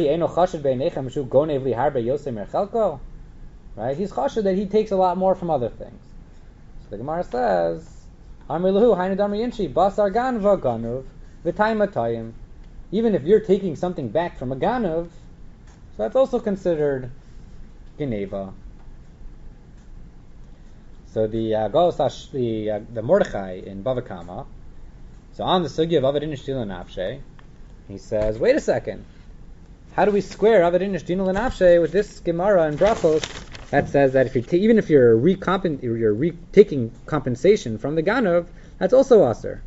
He's chashed that he takes a lot more from other things. So the Gemara says, even if you're taking something back from a ganav, so that's also considered geneva. So the Mordechai in Bava Kama, so on the sugya of Avad Inish Dino L'Nafshe, he says, wait a second, how do we square Avad Inish Dino L'Nafshe with this Gemara in Brachos that says that if even if you're taking compensation from the Ganav, that's also aser.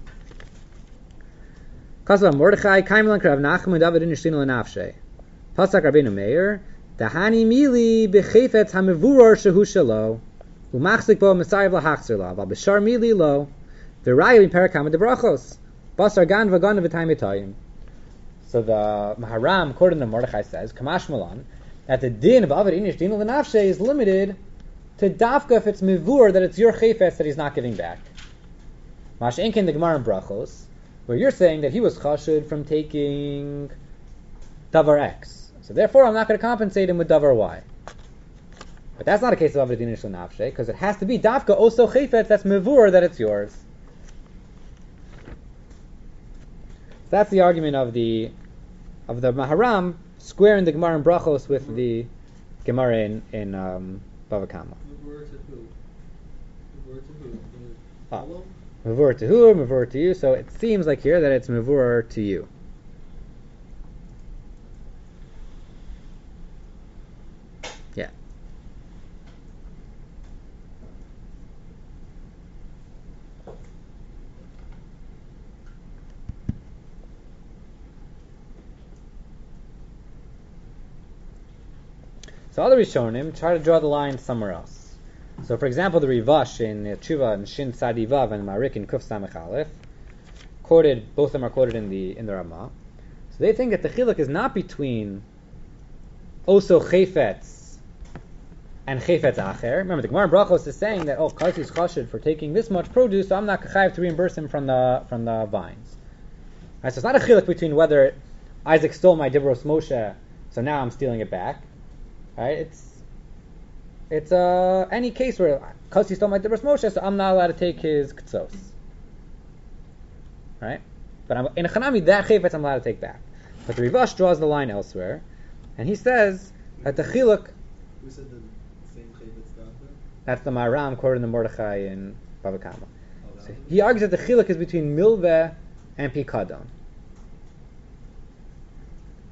Kasva Mordechai Kaimelan Krav Nachman Avad Inish Dino L'Nafshe. Pasak Rabbeinu Meir, Dahani Mili Bechefetz Hamevuror Shehu Shelo. Umachzik bo Messiah lahachzer la, but b'shar mili lo, the raya in parakama de brachos, basar gan v'gan v'tayim etayim. So the Maharam, according to Mordechai, says Kamash Malan that the din of Avad Inish Dino L'Nafshe is limited to dafka if it's mivur that it's your chayfetz that he's not giving back. Mash Enkin the Gemara in Brachos, where you're saying that he was chashud from taking davar X, so therefore I'm not going to compensate him with davar Y. But that's not a case of Avad Inish L'Nafshe, because it has to be dafka also chayfetz that's mevur that it's yours. That's the argument of the Maharam squaring the Gemara in Brachos with the Gemara in Bava Kama. Mevur to who? Mevur to you. So it seems like here that it's mevur to you. Yeah. So other Rishonim try to draw the line somewhere else. So, for example, the Rivash in Tshuva and Shin Tzadi Vav and Marik in Kuf Samech Aleph quoted, both of them are quoted in the Ramah. So they think that the chiluk is not between Oso Chayfetz and Chayfetz Acher. Remember, the Gemara in Brachos is saying that Kaisi is chashid for taking this much produce, so I'm not chayav to reimburse him from the vines. Right, so it's not a chiluk between whether Isaac stole my Dibros Moshe, so now I'm stealing it back. Right? It's any case where because he stole my Dibros Moshe, so I'm not allowed to take his Ktsos. Right? But in a Chanami, that Chayfetz I'm allowed to take back. But the Rivash draws the line elsewhere, and he says that the Chiluk... We said the same Chayfetz Dafka? That's the Maharam quoted in the Mordechai in Bava Kama. So he argues that the Chiluk is between Milveh and Pikadon.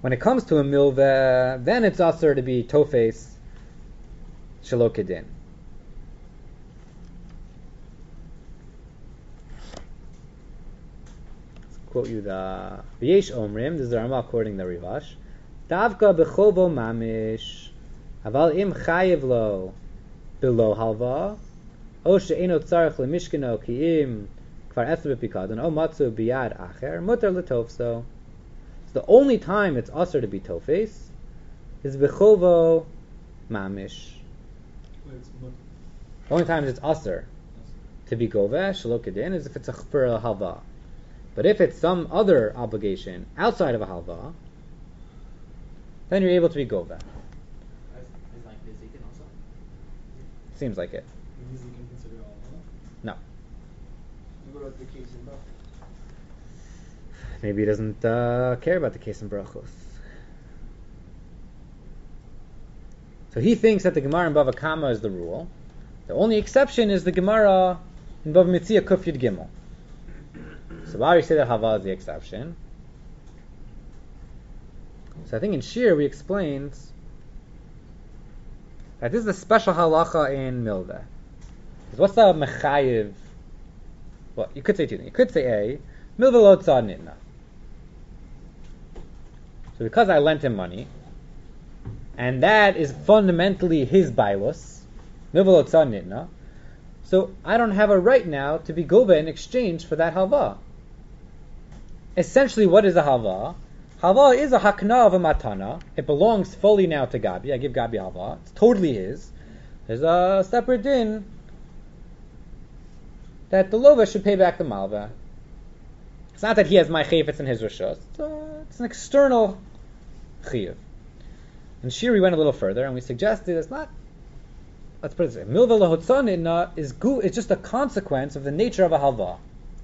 When it comes to a milveh, then it's asur to be tofes shelo kedin. Let's quote you the V'yesh Omrim. This is the Rama quoting the Rivash. Davka bechovo mamish, aval im chayiv lo below halva, o she'eno tzarech lemishkeno ki im kvar eser b'pikadon, o matzu biyad acher, mutar letofso. The only time it's usher to be tofes is bechovo mamish. The only time it's usher to be goveh shelo kedin is if it's for a halva. But if it's some other obligation outside of a halva, then you're able to be goveh. Is like Nizikin also? Seems like it. Is he can consider all of them? No. What about the case in Bach? Maybe he doesn't care about the case in brachos. So he thinks that the Gemara in Bava Kama is the rule. The only exception is the Gemara in Bava Metzia Kuf Yud Gimel. So why do we say that Hava is the exception? So I think in Shir we explained that this is a special halacha in Milveh. What's the mechayiv? Well, you could say two things. You could say A, Milveh lo tzad nitna. So because I lent him money, and that is fundamentally his bailus, Milveh lo tzad nitna, so I don't have a right now to be goveh in exchange for that halva. Essentially, what is a halva? Halva is a hakna of a matana. It belongs fully now to Gabi. I give Gabi halva. It's totally his. There's a separate din that the lova should pay back the malva. It's not that he has my chayfetz in his rishos. It's an external chiyuv. In Shir we went a little further and we suggested it's not. Let's put it this way: milva lehotzanina is just a consequence of the nature of a halva.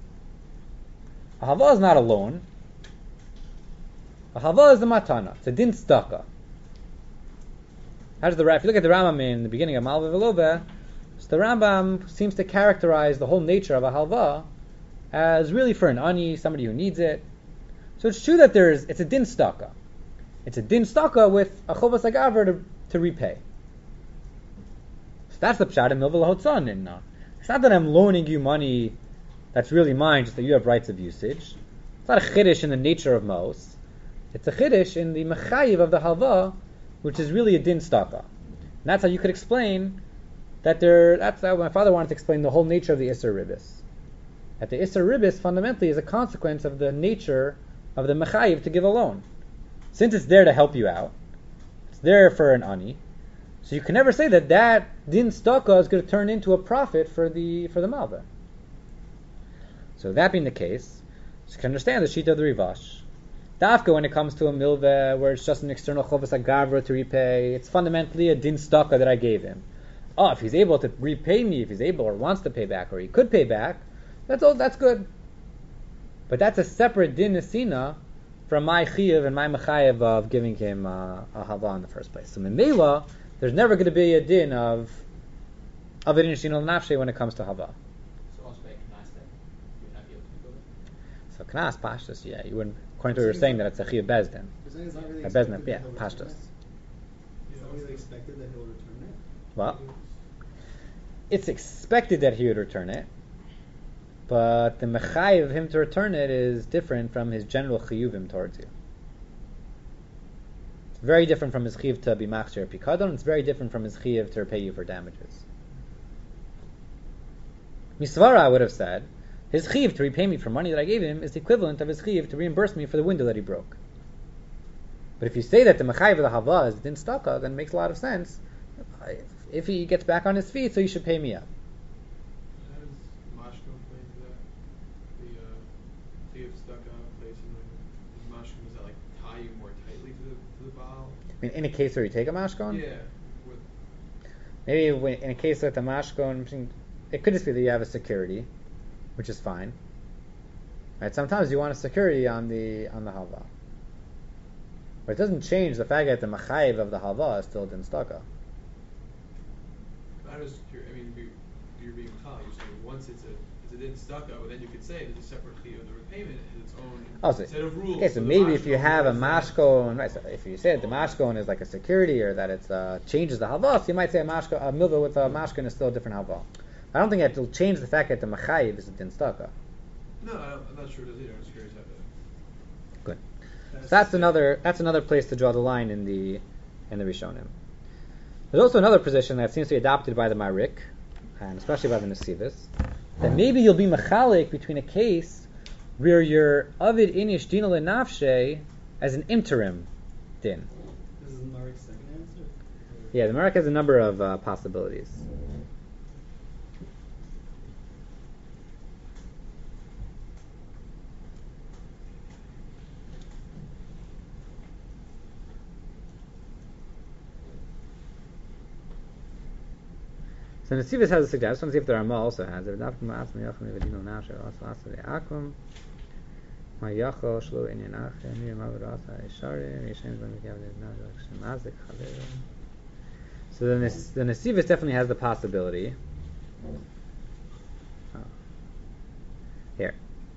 A halva is not a loan. A halva is the matana. It's a din staka. If you look at the Rambam in the beginning of Malva Velova, so the Rambam seems to characterize the whole nature of a halva as really for an ani, somebody who needs it. So it's true that it's a din staka. It's a din staka with a chovas agaver to repay. So that's the pshat in milva lehotzanina. It's not that I'm loaning you money that's really mine, just that you have rights of usage. It's not a chiddush in the nature of mos. It's a chiddush in the mechayiv of the halva, which is really a din staka. And that's how you could explain that that's how my father wanted to explain the whole nature of the Isser Ribis. That the Isser Ribis fundamentally is a consequence of the nature of the mechayiv to give a loan. Since it's there to help you out, it's there for an ani, so you can never say that din staka is going to turn into a profit for the malva. So that being the case, you can understand the shita of the Rivash. Dafka, when it comes to a milveh where it's just an external chovas agavra to repay, it's fundamentally a din staka that I gave him. If he's able to repay me, if he's able or wants to pay back, or he could pay back, that's good. But that's a separate din nesina from my chiyuv and my mechayev of giving him a halva in the first place. So memela, there's never going to be a din of a din shinol nafshe when it comes to halva. So also by knas then, you would not be able to be goveh? So knas pashtus, yeah, you wouldn't. According to what you're saying, that it's a chiyuv bezdin. It's not really A expected bezdin, that yeah, he'll return pashtus. it. It's not really expected that he'll return it. Well, it's expected that he would return it, but the mechayiv of him to return it is different from his general chiyuvim towards you. It's very different from his chiyuv to be machzir pikadon. It's very different from his chiyuv to repay you for damages. Misvara, I would have said, his chiyuv to repay me for money that I gave him is the equivalent of his chiyuv to reimburse me for the window that he broke. But if you say that the mechayiv of the hava is din staka, then it makes a lot of sense. If he gets back on his feet, so you should pay me up. How does Mashko play into that? The chiyuv stuck on place in Mashko, does that like tie you more tightly to the Baal? I mean, in a case where you take a mashkon? Yeah. Maybe in a case like the mashkon, it could just be that you have a security, which is fine. Right? Sometimes you want a security on the halva, but it doesn't change the fact that the machayiv of the halva is still din staka. How does you're being chal? You're saying once it's a it's a din stucco, then you could say there's a separate chiyuv of the repayment has its own Also, set of rules. okay, so for the maybe if you mashkon, have a whereas mashkon, right? So if you say that the mashkon is like a security or that it changes the halva, so you might say a milva with a mashkon is still a different halva. I don't think it will change the fact that the machayiv is a din stucco. No, I'm not sure it does either. I'm just curious how to. Good. So that's another place to draw the line in the Rishonim. There's also another position that seems to be adopted by the Marik, and especially by the Nesivos, that maybe you'll be machalik between a case where you're avid inish dina lenafshe as an interim din. This is Marik's second answer? Yeah, the Marik has a number of possibilities. So Nesivos has a suggestion. I just want to see if the Rama also has it. So the Nesivos definitely has the possibility. Here.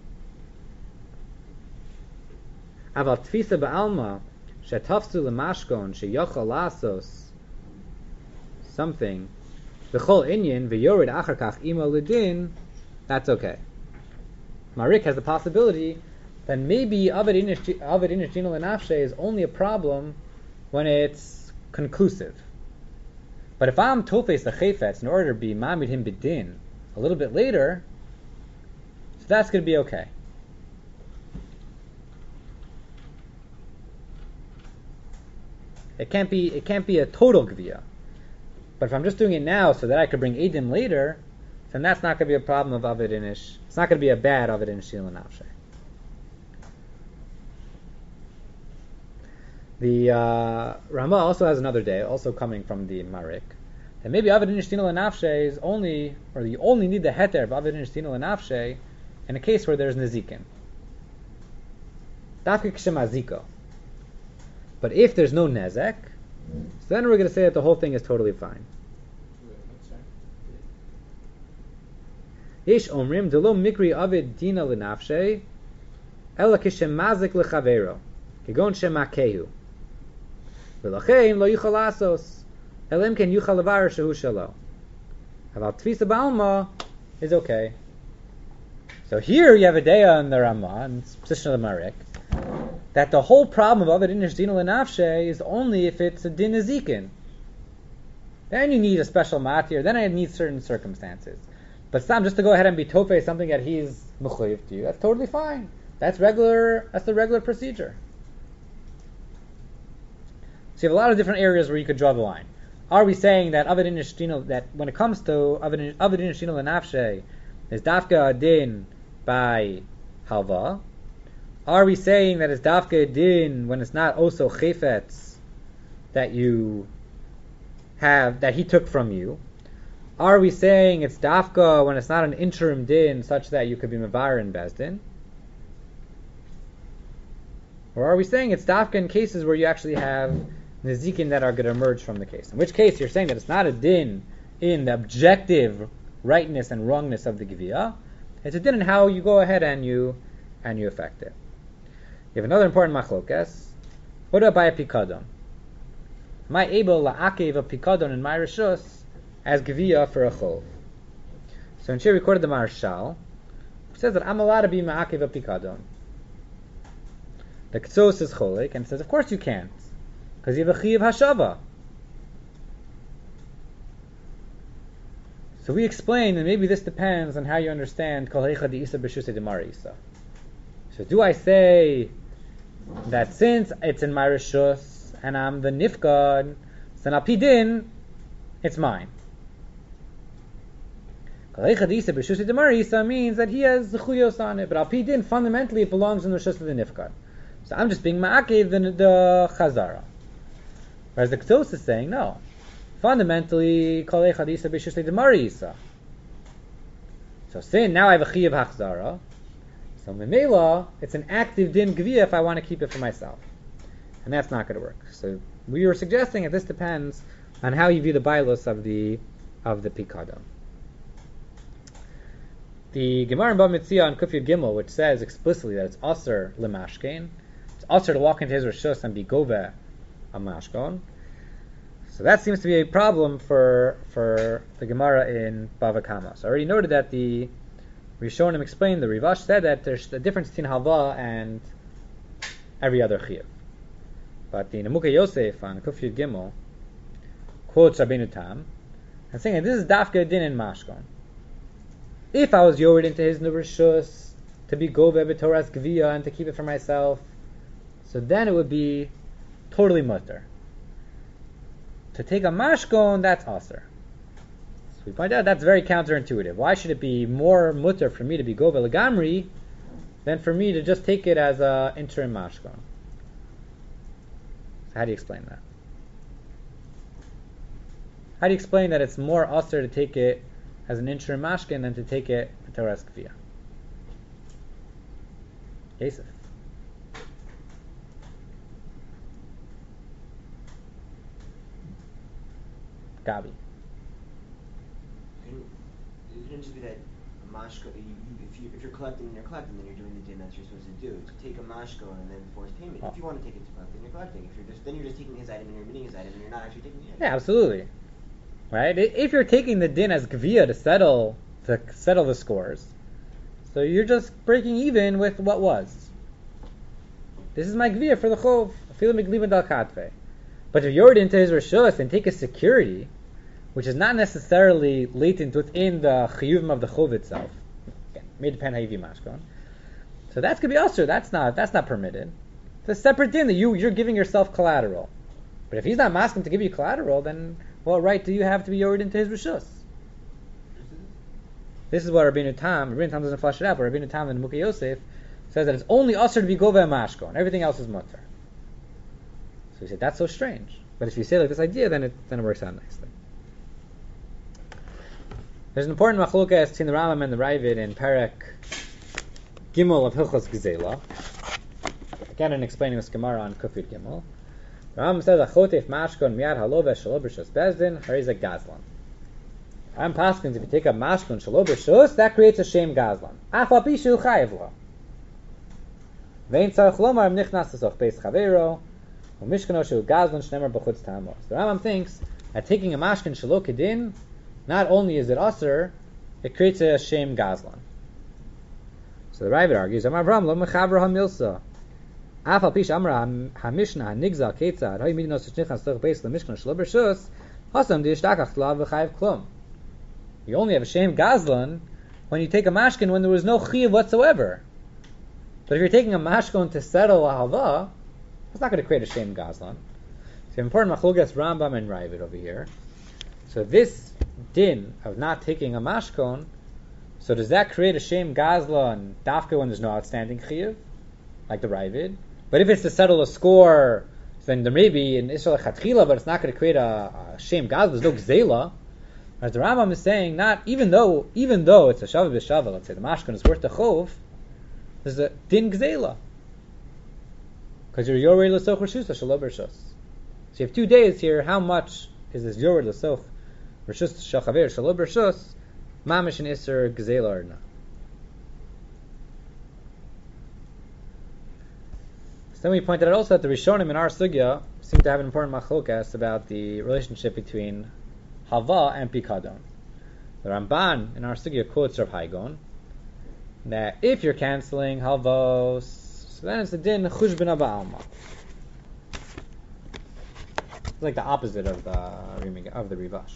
Aval tfisa ba'alma shetafsu lemashkon sheyochal lasos something v'chol inyan v'yored achar kach imo ledin, that's okay. Marik has the possibility that maybe avid inish dina lenafshe is only a problem when it's conclusive. But if I'm tofes the chayfetz in order to be mamid him bidin a little bit later, so that's going to be okay. It can't be a total gviyah. But if I'm just doing it now so that I could bring edim later, then that's not going to be a problem of avid inish. It's not going to be a bad avid inish dina lenafshe. The Rama also has another day, also coming from the Marik, that maybe avid inish dina lenafshe is only, or you only need the heter of avid inish dina lenafshe in a case where there's nezikin. Dafka k'shemaziko. But if there's no nezek, so then we're going to say that the whole thing is totally fine. Yesh omrim delo mikri avid dina lenafshe ela k'shemazik lechavero kegon shemakehu v'lachein lo yuchal lasos elim ken yuchal levar shehu shelo. About tfisa ba'alma is okay. So here you have a deya in the Rama, in the position of the Marik, that the whole problem of avid inish dina lenafshe is only if it's a din nezikin. Then you need a special matir. Then I need certain circumstances. But Sam, just to go ahead and be tofei something that he's mechuyev to you, that's totally fine. That's regular. That's the regular procedure. So you have a lot of different areas where you could draw the line. Are we saying that avid inish dina, that when it comes to avid inish dina lenafshe, is dafka a din by halva? Are we saying that it's dafka din when it's not also chayfetz that you have, that he took from you? Are we saying it's dafka when it's not an interim din such that you could be mevar in bezdin? Or are we saying it's dafka in cases where you actually have nezikin that are going to emerge from the case? In which case you're saying that it's not a din in the objective rightness and wrongness of the geviyah. It's a din in how you go ahead and you affect it. You have another important machlokes. What about by a pikadon? Am I able la'akev a pikadon in my rishus as geviyah for a chol? So in Shir recorded the Marshal, who says that I'm allowed to be ma'akev a pikadon. The Ketsos is cholik and says, of course you can't, because you have a chiyav hashava. So we explain, and maybe this depends on how you understand kol heicha de'isa b'shusei demar isa. So do I say that since it's in my rishus and I'm the nifgad, then al pidin, it's mine. Kol heicha de'isa b'shusei demar isa means that he has the chuyos on it, but al pidin fundamentally it belongs in the rishus of the nifgad. So I'm just being ma'akev the chazara. Whereas the Ketsos is saying no. Fundamentally, kol heicha de'isa b'shusei demar isa. So sin, now I have a chiyav hachzara. So memela, it's an active din gviyah if I want to keep it for myself, and that's not going to work. So we were suggesting that this depends on how you view the bailos of the pikadon. the Gemara in Bava Metzia on Kufiyud Gimel, which says explicitly that it's aser lemashkein, it's aser to walk into his rishus and be gove a mashkon. So that seems to be a problem for the Gemara in Bava Kama. So I already noted that the Rishonim explained, the Rivash said that there's a difference between halva and every other chiyuv. But the Nemuka Yosef on Kufiyud Gimel quotes Rabbeinu Tam and saying that this is dafka din in mashkon. If I was yored into his nubrishus to be gove b'toras gviya and to keep it for myself, so then it would be totally mutter. To take a mashkon, that's aser. So we point out that's very counterintuitive. Why should it be more mutter for me to be gove legamri than for me to just take it as a interim mashkon? So how do you explain that? How do you explain that it's more aser to take it as an interim mashkin than to take it b'toras kviya? Yosef. Gabi. It couldn't just be that a mashko. If you're collecting and you're collecting, then you're doing the din that you're supposed to do. To take a mashko and then force payment. If you want to take it to collect, then you're collecting. If you're just taking his item and you're remitting his item, and you're not actually taking the item. Yeah, absolutely. Right? If you're taking the din as gviya to settle the scores, so you're just breaking even with what was. This is my gviya for the chov. But if you're into his rishus and take a security, which is not necessarily latent within the chiyuvim of the chov itself, again, may depend how you view mashkon. So that's gonna be usher. That's not permitted. It's a separate din that you're giving yourself collateral. But if he's not masking to give you collateral, then what right do you have to be yored into his rishus? This is what Rabbeinu Tam doesn't flesh it out, but Rabbeinu Tam and Nemuka Yosef says that it's only usher to be gova and mashkon. Everything else is mutter. So he said that's so strange. But if you say like this idea, then it works out nicely. There's an important machlokas between the Rambam and the Ravid in Perek Gimel of Hilchos Gezela. Again, in explaining this Gemara on Kufiyud Gimel, the Rambam says achotef mashkon miyad halova shelo b'shus bezdin harizak gazlan. I'm paskin if you take a mashkon shelo b'shus, that creates a shame gazlan. Afal pishu chayev lo. Vein tzarich lomar nichnas esoch beis chavero u'mishkano shu gazlan shnemer b'chutz tamos. The Rambam thinks that taking a mashkon shelo kedin, not only is it aser, it creates a shame gazlan. So the Ravid argues, Amar Avram lo mechaber hamilsa. Afal pish amra hamishna hanigza ketzad hay midinos shnichas toch beis lemishkan shlo b'shus hasam di'ishtakach la v'chayev klum. You only have a shame gazlan when you take a mashkin when there was no chiyuv whatsoever. But if you're taking a mashkon to settle a halva, it's not going to create a shame gazlan. So important machlokas Rambam and Ravid over here. So this din of not taking a mashkon, so does that create a shame gazlan dafka when there's no outstanding chiyuv, like the Ravid? But if it's to settle a score, then there may be an Israel Chatchila, but it's not going to create a shame gazlan. There's no gzela. As the Rambam is saying, not even though it's a shava b'shava, let's say the mashkon is worth the chov, there's a din gzela because you're yorei l'soch reshus shelo b'reshus. So you have 2 days here. How much is this yorei l'soch reshus shachaver shelo b'reshus mamish and iser gzela or not? So then we pointed out also that the Rishonim in our sugya seem to have an important machlokas about the relationship between Hava and Pikadon. The Ramban in our sugya quotes Rav Haigon that if you're canceling Havos, so then it's the din Chushbina Ba'alma. It's like the opposite of the Rivash.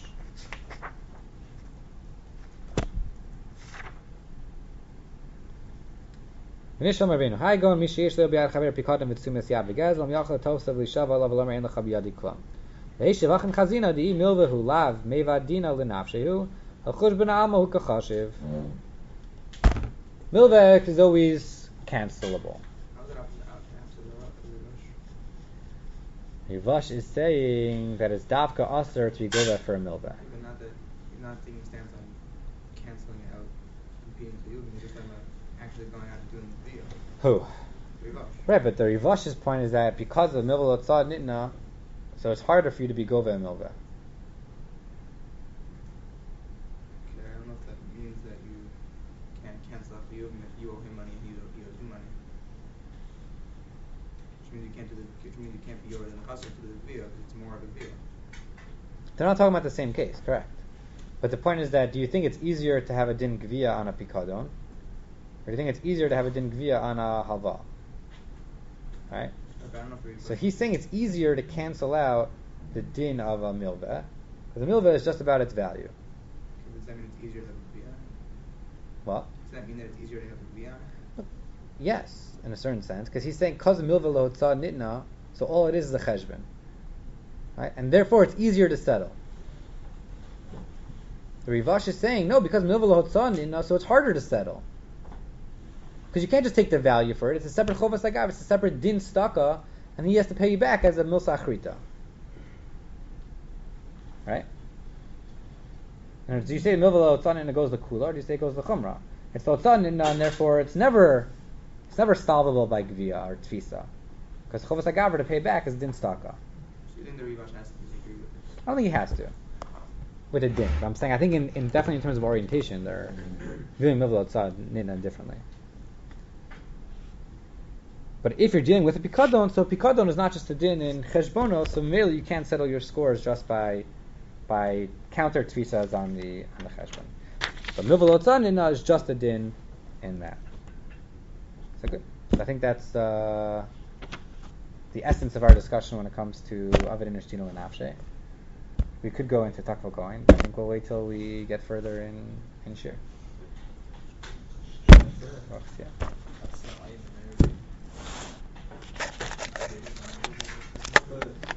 V'nishlam Rabbeinu Haigon mi sheyesh lo b'yad chaver Pikadon v'tzumes yad v'gazlam yachal tosav l'shava alav alav ein l'cha b'yadi klam. Ve'ishivachin chazina di milvehu lav mevadina l'nafshehu al-chushbina alma hu kachashiv. Milveh is always cancelable. How's it after the Rivash is saying that it's dafka aser to be go there for a milveh. But not that you're not taking a stance on canceling it out and being to you, you're just talking about actually going out and doing the video. Who? Rivash. Right, but the Rivash's point is that because of milveh lotzad nitna, so it's harder for you to be gova and milveh. Okay, I don't know if that means that you can't cancel out for you if you owe him money and he owes you money. Which means you can't be yours in the chassid to the gvia because it's more of a gvia. They're not talking about the same case, correct? But the point is that do you think it's easier to have a din gvia on a pikadon, or do you think it's easier to have a din gvia on a halva? Right? Okay, I don't know if So he's saying it's easier to cancel out the din of a milveh, because the milveh is just about its value. Does that mean it's easier to have a gvia? What? Does that mean that it's easier to have a gvia? Yes, in a certain sense, because he's saying because the milveh lo tzad nitna, so all it is a cheshbon, right? And therefore it's easier to settle. The Rivash is saying no, because milveh lo tzad nitna, so it's harder to settle. Because you can't just take the value for it. It's a separate chovas agav. It's a separate din staka, and he has to pay you back as a milsa achrita. Right? And do you say milva lo'otzan and it goes the kula, or do you say it goes the chumrah? It's lo'otzan and therefore it's never solvable by gvia or tfisa, because chovas agav to pay back is din staka. So you think the Rivash has to disagree with this? I don't think he has to with a din. But I'm saying I think in definitely in terms of orientation, they're viewing milva lo'otzan differently. But if you're dealing with a pikadon, so pikadon is not just a din in cheshbono, so merely you can't settle your scores just by counter tfisas on the cheshbon. But milveh lo tzad is just a din in that. So good. So I think that's the essence of our discussion when it comes to Avid and Ishtino and Nafshe. We could go into Takva Kohen, but I think we'll wait till we get further in Shir. Yeah.